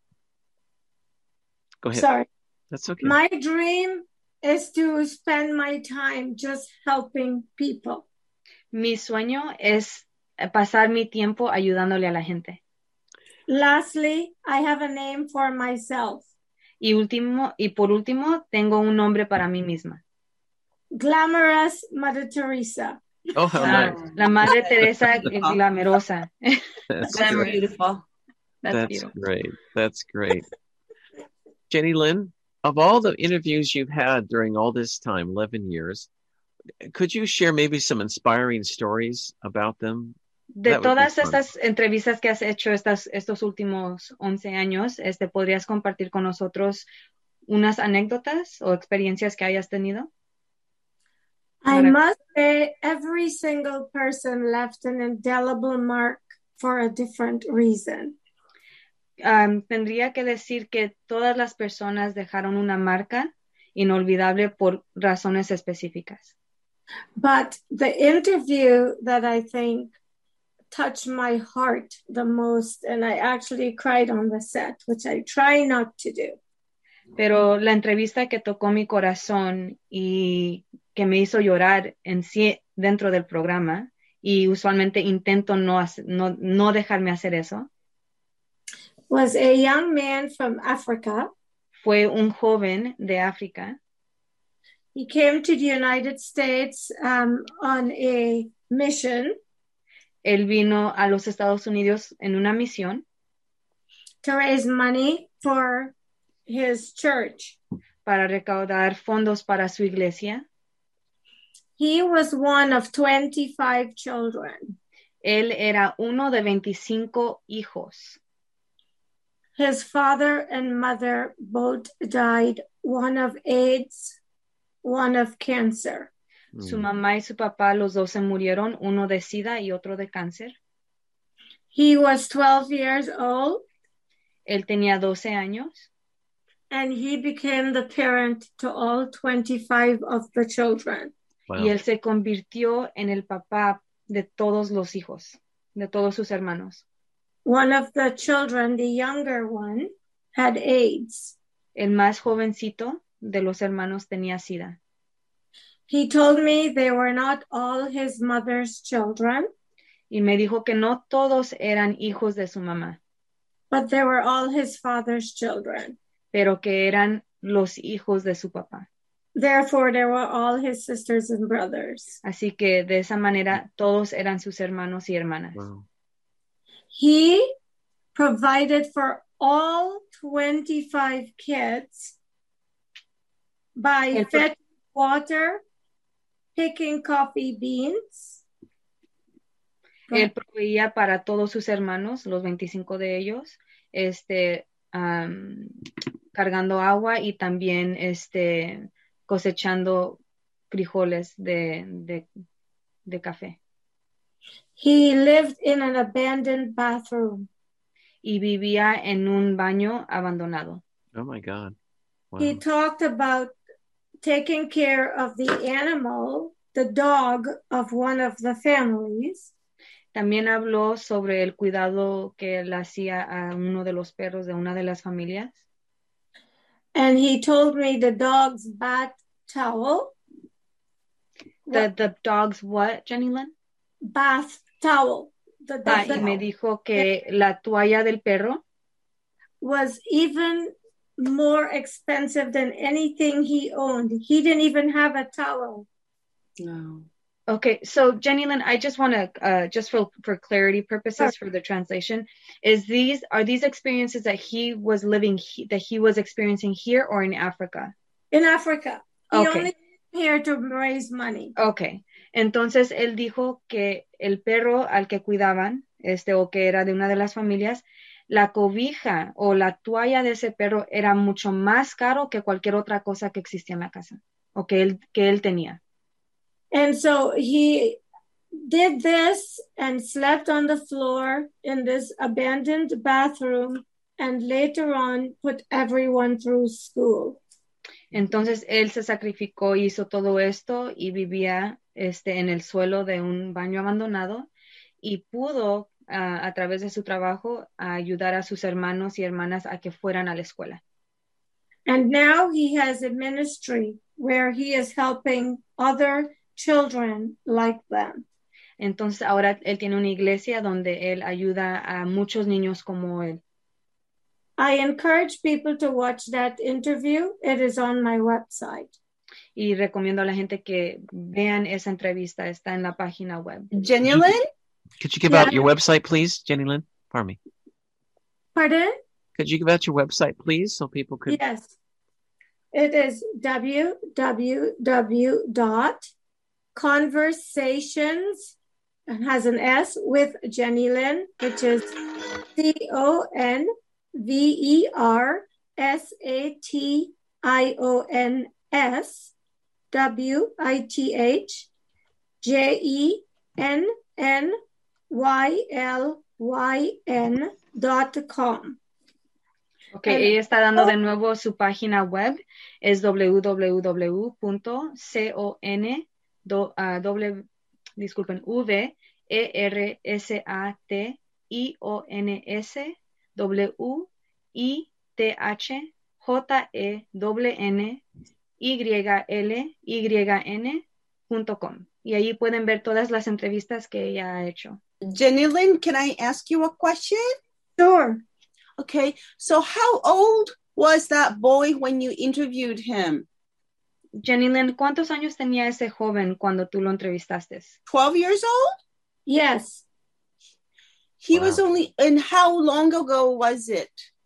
Go ahead. sorry, That's okay. my dream is to spend my time just helping people. Mi sueño es pasar mi tiempo ayudándole a la gente. Lastly, I have a name for myself. Y último, y por último, tengo un nombre para mí misma. Glamorous Mother Teresa. Oh, how La, nice. la Madre Teresa glamerosa. That's That's great. beautiful. That's That's beautiful. great. That's great. Jenny Lynn, of all the interviews you've had during all this time, eleven years, could you share maybe some inspiring stories about them? De That would be todas fun. estas entrevistas que has hecho estas, estos últimos once años, este, ¿podrías compartir con nosotros unas anécdotas o experiencias que hayas tenido? I Ahora- must say every single person left an indelible mark for a different reason. Um, tendría que decir que todas las personas dejaron una marca inolvidable por razones específicas. But the interview that I think touched my heart the most, and I actually cried on the set, which I try not to do, Pero la entrevista que tocó mi corazón y que me hizo llorar en sí dentro del programa, y usualmente intento no, hacer- no, no dejarme hacer eso, was a young man from Africa. fue un joven de África. He came to the United States um, on a mission Él vino a los Estados Unidos en una misión to raise money for his church. para recaudar fondos para su iglesia. He was one of twenty-five children. Él era uno de veinticinco hijos. His father and mother both died, one of AIDS, one of cancer. Su Mm. mamá y su papá, los dos se murieron, uno de SIDA y otro de cáncer. He was twelve years old, Él tenía doce años and he became the parent to all twenty-five of the children. Wow. y él se convirtió en el papá de todos los hijos, de todos sus hermanos. One of the children, the younger one, had AIDS. El más jovencito de los hermanos tenía SIDA. He told me they were not all his mother's children, Y me dijo que no todos eran hijos de su mamá, but they were all his father's children. pero que eran los hijos de su papá. Therefore, they were all his sisters and brothers. Así que de esa manera todos eran sus hermanos y hermanas. Wow. He provided for all twenty-five kids by El pro- fetching water, picking coffee beans, él proveía para todos sus hermanos, los veinticinco de ellos, este, um, cargando agua y también este, cosechando frijoles de, de, de café. He lived in an abandoned bathroom. Y vivía en un baño abandonado. Oh my God. Wow. He talked about taking care of the animal, the dog of one of the families. También habló sobre el cuidado que él hacía a uno de los perros de una de las familias. And he told me the dog's bath towel. The, the dog's what, Jenny Lynn? Bath towel. The, the, Ah, the, y me dijo que la toalla del perro was even more expensive than anything he owned. He didn't even have a towel. No. Okay, so Jenny Lynn, I just want to, uh, just for, for clarity purposes for the translation, is these, are these experiences that he was living, he, that he was experiencing here or in Africa? In Africa. He Okay. only came here to raise money. Okay, entonces él dijo que el perro al que cuidaban, este, o que era de una de las familias, la cobija o la toalla de ese perro era mucho más caro que cualquier otra cosa que existía en la casa, o que él, que él tenía. And so he did this and slept on the floor in this abandoned bathroom and later on put everyone through school. Entonces él se sacrificó, hizo todo esto y vivía este, en el suelo de un baño abandonado y pudo, uh, a través de su trabajo, ayudar a sus hermanos y hermanas a que fueran a la escuela. And now he has a ministry where he is helping other children like them. Entonces ahora él tiene una iglesia donde él ayuda a muchos niños como él. I encourage people to watch that interview. It is on my website. Y recomiendo a la gente que vean esa entrevista. Está en la página web. Jenny Lynn? Could you give Yeah. out your website, please, Jenny Lynn? Pardon me. Pardon? Could you give out your website, please, so people could... Yes. It is www dot conversations, it has an S, with Jenny Lynn, which is C O N V E R S A T I O N S W I T H J E N N Y L Y N dot com. Ok, ella está dando de nuevo su página web. Es www punto con do, uh, w, disculpen, V E R S A T I O N S W I T H J E N N Y L Y N punto com. Y ahí pueden ver todas las entrevistas que ella ha hecho. Jenny Lynn, can I ask you a question? Sure. Okay, so how old was that boy when you interviewed him? Jenny Lynn, ¿cuántos años tenía ese joven cuando tú lo entrevistaste? twelve years old? Yes. He Wow. was only, and how long ago was it?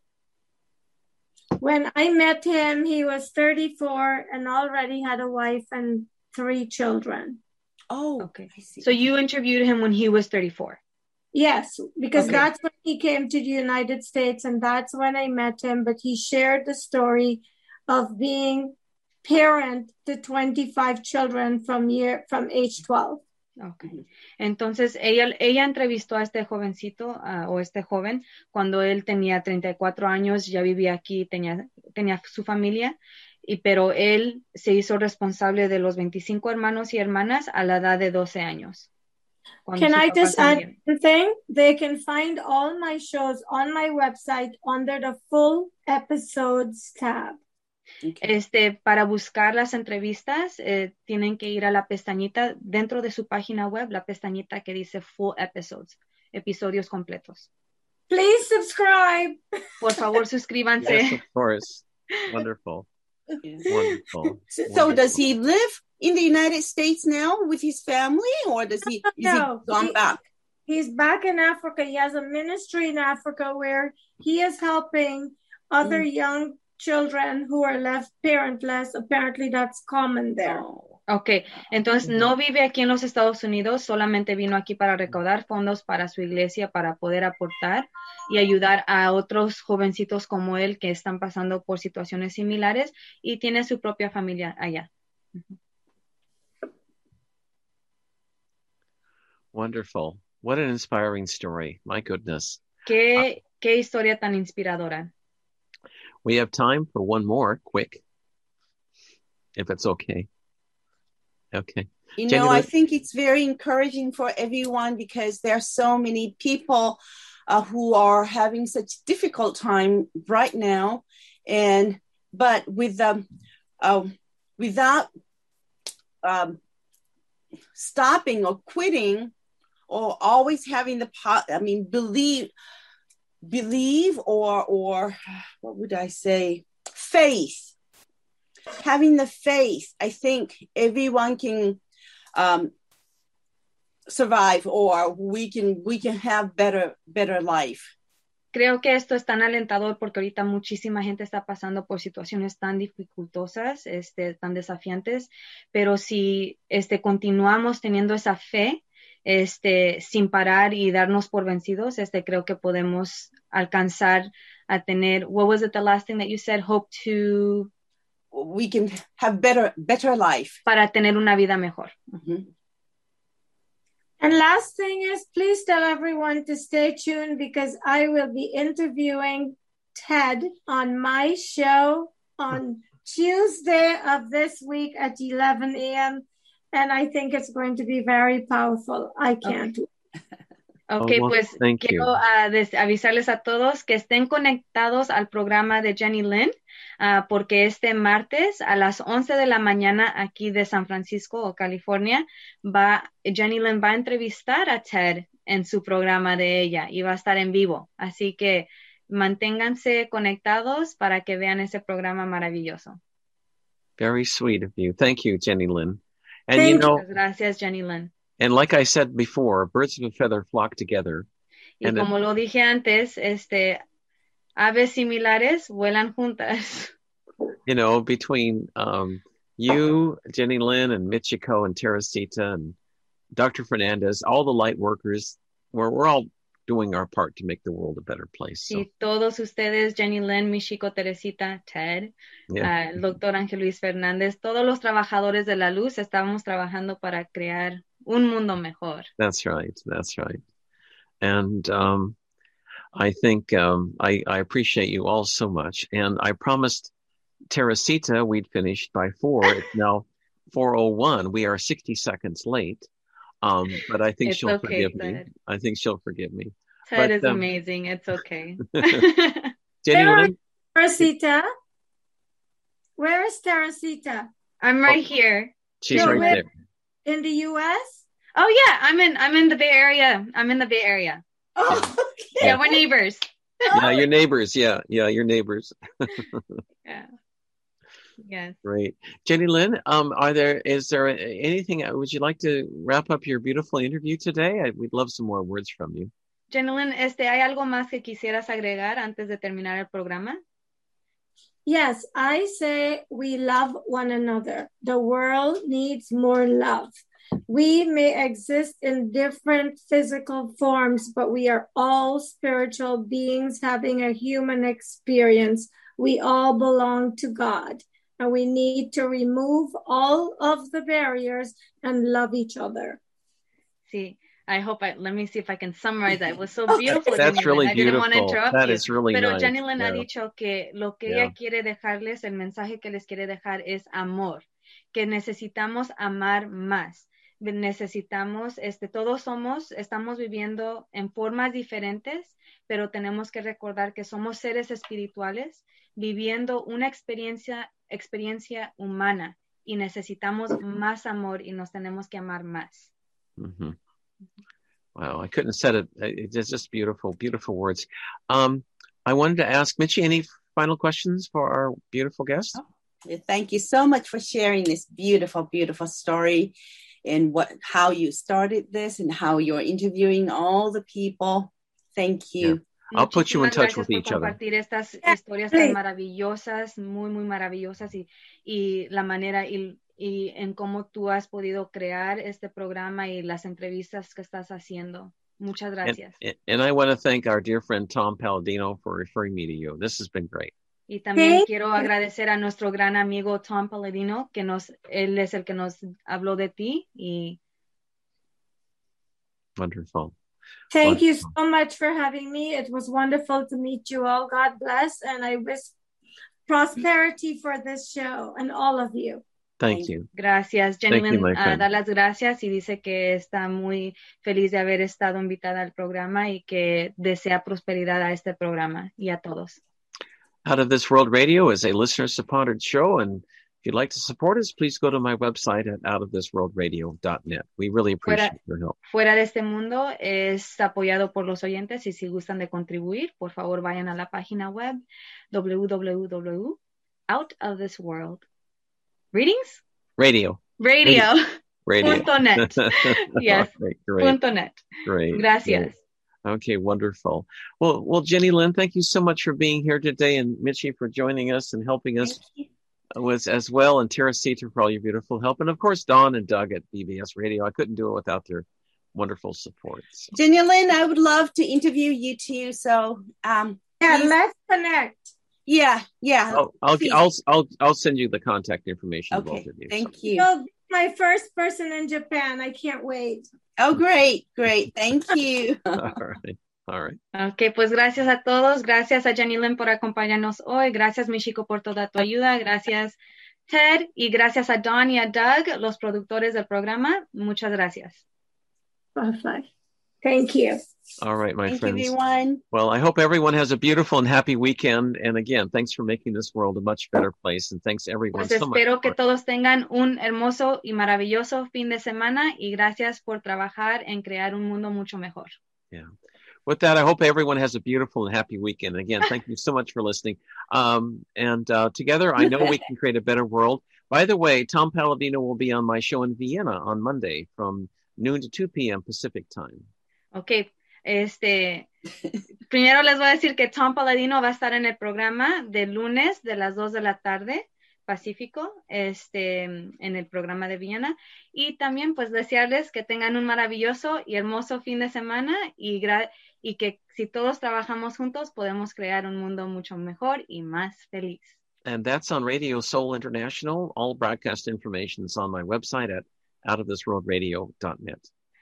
When I met him, he was thirty-four and already had a wife and three children. Oh, Okay. I see. So you interviewed him when he was thirty-four. Yes, because Okay. that's when he came to the United States and that's when I met him. But he shared the story of being parent to twenty-five children from year from age twelve. Okay. Entonces ella, ella entrevistó a este jovencito uh, o este joven cuando él tenía treinta y cuatro años, ya vivía aquí, tenía, tenía su familia, y, pero él se hizo responsable de los veinticinco hermanos y hermanas a la edad de doce años. Cuando Can sus I papás just add murieron. one thing? They can find all my shows on my website under the full episodes tab. Este, para buscar las entrevistas, eh, tienen que ir a la pestañita dentro de su página web, la pestañita que dice Full Episodes, episodios completos. Please subscribe. Por favor, suscríbanse. Yes, of course. Wonderful. Wonderful. So does he live in the United States now with his family, or does he, is No, he gone he- back? He's back in Africa. He has a ministry in Africa where he is helping other young children who are left parentless. Apparently that's common there. Okay, entonces no vive aquí en los Estados Unidos, solamente vino aquí para recaudar fondos para su iglesia, para poder aportar y ayudar a otros jovencitos como él que están pasando por situaciones similares y tiene su propia familia allá. Wonderful. What an inspiring story. My goodness. Qué, qué historia tan inspiradora. We have time for one more, quick, if it's okay. Okay. You Jenny, know, I let- think it's very encouraging for everyone because there are so many people uh, who are having such difficult time right now. And, but with, um, uh, without um, stopping or quitting or always having the, po- I mean, believe, believe or, or what would I say? Faith. Having the faith, I think everyone can um, survive, or we can we can have better better life. Creo que esto es tan alentador porque ahorita muchísima gente está pasando por situaciones tan dificultosas, este, tan desafiantes, pero si este, continuamos teniendo esa fe, este, sin parar y darnos por vencidos, este, creo que podemos alcanzar a tener, what was it the last thing that you said? Hope to... We can have better better life. Para tener una vida mejor. Mm-hmm. And last thing is, please tell everyone to stay tuned because I will be interviewing Ted on my show on Tuesday of this week at eleven a.m. And I think it's going to be very powerful. I can't. Okay. Ok, Oh, well, pues thank quiero you. uh, des- avisarles a todos que estén conectados al programa de Jenny Lynn, uh, porque este martes a las once de la mañana aquí de San Francisco o California, va, Jenny Lynn va a entrevistar a Ted en su programa de ella y va a estar en vivo. Así que manténganse conectados para que vean ese programa maravilloso. Very sweet of you. Thank you, Jenny Lynn. And Thank you know, Muchas gracias, Jenny Lynn. and like I said before, birds of a feather flock together. Y And como lo dije antes, este, aves similares vuelan juntas. you know, between um, you, Jenny Lynn, and Michiko and Teresita and Doctor Fernandez, all the light workers, we're, we're all doing our part to make the world a better place. So, Sí, todos ustedes, Jenny Lynn, Michiko, Teresita, Ted, yeah, uh, el doctor Ángel Luis Fernández, todos los trabajadores de la luz estamos trabajando para crear un mundo mejor. that's right. That's right. And um, I think um, I, I appreciate you all so much. And I promised Teresita we'd finished by four. It's now four oh one. We are sixty seconds late. Um, but I think It's she'll okay, forgive me. Ted. I think she'll forgive me. Ted But, is um, amazing. It's okay. Jenny Where Lynn, is Teresita? Where is Teresita? I'm right here. she's No, right where- there. In the U S? Oh yeah, I'm in I'm in the Bay Area. I'm in the Bay Area. Oh, okay. Yeah, we're neighbors. Yeah, your neighbors. Yeah, yeah, your neighbors. Yeah. Yes. Great. Jenny Lynn, um, are there, is there anything, would you like to wrap up your beautiful interview today? I, we'd love some more words from you. Jenny Lynn, este, ¿hay algo más que quisieras agregar antes de terminar el programa? Yes, I say we love one another. The world needs more love. We may exist in different physical forms, but we are all spiritual beings having a human experience. We all belong to God, and we need to remove all of the barriers and love each other. Sí. I hope I, let me see if I can summarize that. It was so beautiful. That's Jenny really Lynn. I didn't want to beautiful. interrupt That you. is really Pero nice. Jenny Lynn ha Yeah. dicho que lo que Yeah. ella quiere dejarles, el mensaje que les quiere dejar es amor, que necesitamos amar más. Necesitamos, este, todos somos, estamos viviendo en formas diferentes, pero tenemos que recordar que somos seres espirituales viviendo una experiencia, experiencia humana y necesitamos más amor y nos tenemos que amar más. Mm-hmm. Wow, I couldn't have said it. It's just beautiful, beautiful words. Um, I wanted to ask Mitchie, any final questions for our beautiful guest? Oh, thank you so much for sharing this beautiful, beautiful story and what how you started this and how you're interviewing all the people. Thank you. Yeah. I'll put you in Muchísimas touch with gracias each por other. compartir estas historias tan maravillosas, muy, muy maravillosas y, y la manera y, y en cómo tú has podido crear este programa y las entrevistas que estás haciendo. Muchas gracias. And, and I want to thank our dear friend Tom Palladino for referring me to you. This has been great. Y también Thank quiero agradecer a nuestro gran amigo Tom Palladino, que nos, él es el que nos habló de ti y Wonderful. Thank you Wonderful. so much for having me. It was wonderful to meet you all. God bless. And I wish prosperity for this show and all of you. Thank you. gracias. Thank you, Jenny my Lynn, uh, friend. da las gracias y dice que está muy feliz de haber estado invitada al programa y que desea prosperidad a este programa y a todos. Out of This World Radio is a listener-supported show, and if you'd like to support us, please go to my website at out of this world radio dot net. We really appreciate Fuera, your help. fuera de este mundo es apoyado por los oyentes y si gustan de contribuir, por favor vayan a la página web w w w punto out of this world readings Radio. radio Radio. punto net. Yes. Great, great, Punto net. great. Gracias. Great. Okay, wonderful. Well, well, Jenny Lynn, thank you so much for being here today, and Mitchie for joining us and helping us with as well, and Teresita for all your beautiful help, and of course Dawn and Doug at B B S Radio. I couldn't do it without their wonderful support. So. Jenny Lynn, I would love to interview you too. So, um, Yeah, please- let's connect. yeah, yeah. I'll, I'll, Please. I'll, I'll, I'll send you the contact information of both Okay, of you. thank so. you. You'll be my first person in Japan. I can't wait. Oh, great, great. Thank you. All right, all right. Ok, pues gracias a todos. Gracias a Jenny Lynn por acompañarnos hoy. Gracias, Michiko, por toda tu ayuda. Gracias, Ted. Y gracias a Don y a Doug, los productores del programa. Muchas gracias. Perfect. Thank you. All right, my Thank friends. you, everyone. Well, I hope everyone has a beautiful and happy weekend. And again, thanks for making this world a much better place. And thanks everyone Pues so much. espero que for- todos tengan un hermoso y maravilloso fin de semana y gracias por trabajar en crear un mundo mucho mejor. Yeah. With that, I hope everyone has a beautiful and happy weekend. Again, thank you so much for listening. Um, and uh, together, I know we can create a better world. By the way, Tom Palladino will be on my show in Vienna on Monday from noon to two p.m. Pacific time. Ok, este, primero les voy a decir que Tom Palladino va a estar en el programa de lunes de las dos de la tarde Pacífico, este, en el programa de Viena, y también pues desearles que tengan un maravilloso y hermoso fin de semana y, gra- y que si todos trabajamos juntos podemos crear un mundo mucho mejor y más feliz. And that's on Radio Soul International. All broadcast information is on my website at out of this world radio dot net.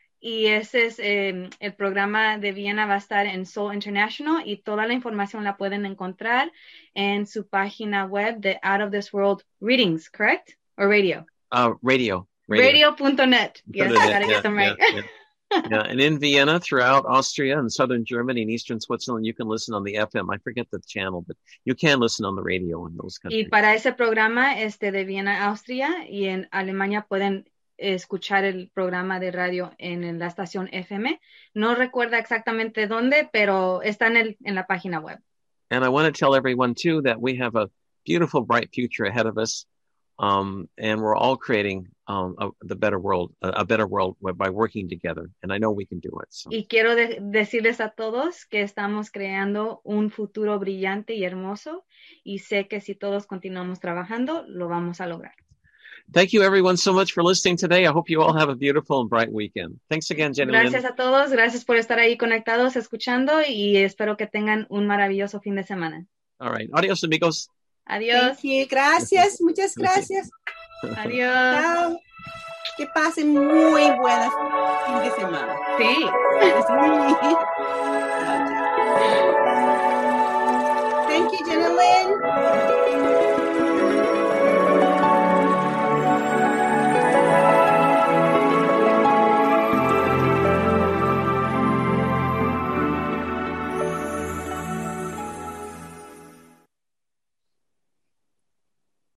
Y ese es eh, el programa de Viena, va a estar en Soul International y toda la información la pueden encontrar en su página web de Out of This World Readings, correct? Or radio? Uh, radio. radio punto net. Yes, I gotta yeah, get them right. yeah, yeah. Yeah, and in Vienna, throughout Austria and southern Germany and eastern Switzerland, you can listen on the F M. I forget the channel, but you can listen on the radio in those Y countries. para ese programa este de Viena, Austria y en Alemania pueden escuchar el programa de radio en la estación F M. No recuerda exactamente dónde, pero está en, el, en la página web. And I want to tell everyone, too, that we have a beautiful, bright future ahead of us. Um, and we're all creating um, a, the better world, a, a better world by working together. And I know we can do it. So. Y quiero de- decirles a todos que estamos creando un futuro brillante y hermoso y sé que si todos continuamos trabajando, lo vamos a lograr. Thank you, everyone, so much for listening today. I hope you all have a beautiful and bright weekend. Thanks again, Jenny Lynn. Gracias a todos, gracias por estar ahí conectados, escuchando y espero que tengan un maravilloso fin de semana. All right. Adios, amigos. Adiós, Thank you. Gracias, muchas gracias. adiós. Chao. Que pasen muy buenas fin de semana. Sí. Sí. Chao, chao. Thank you, Jenny Lynn.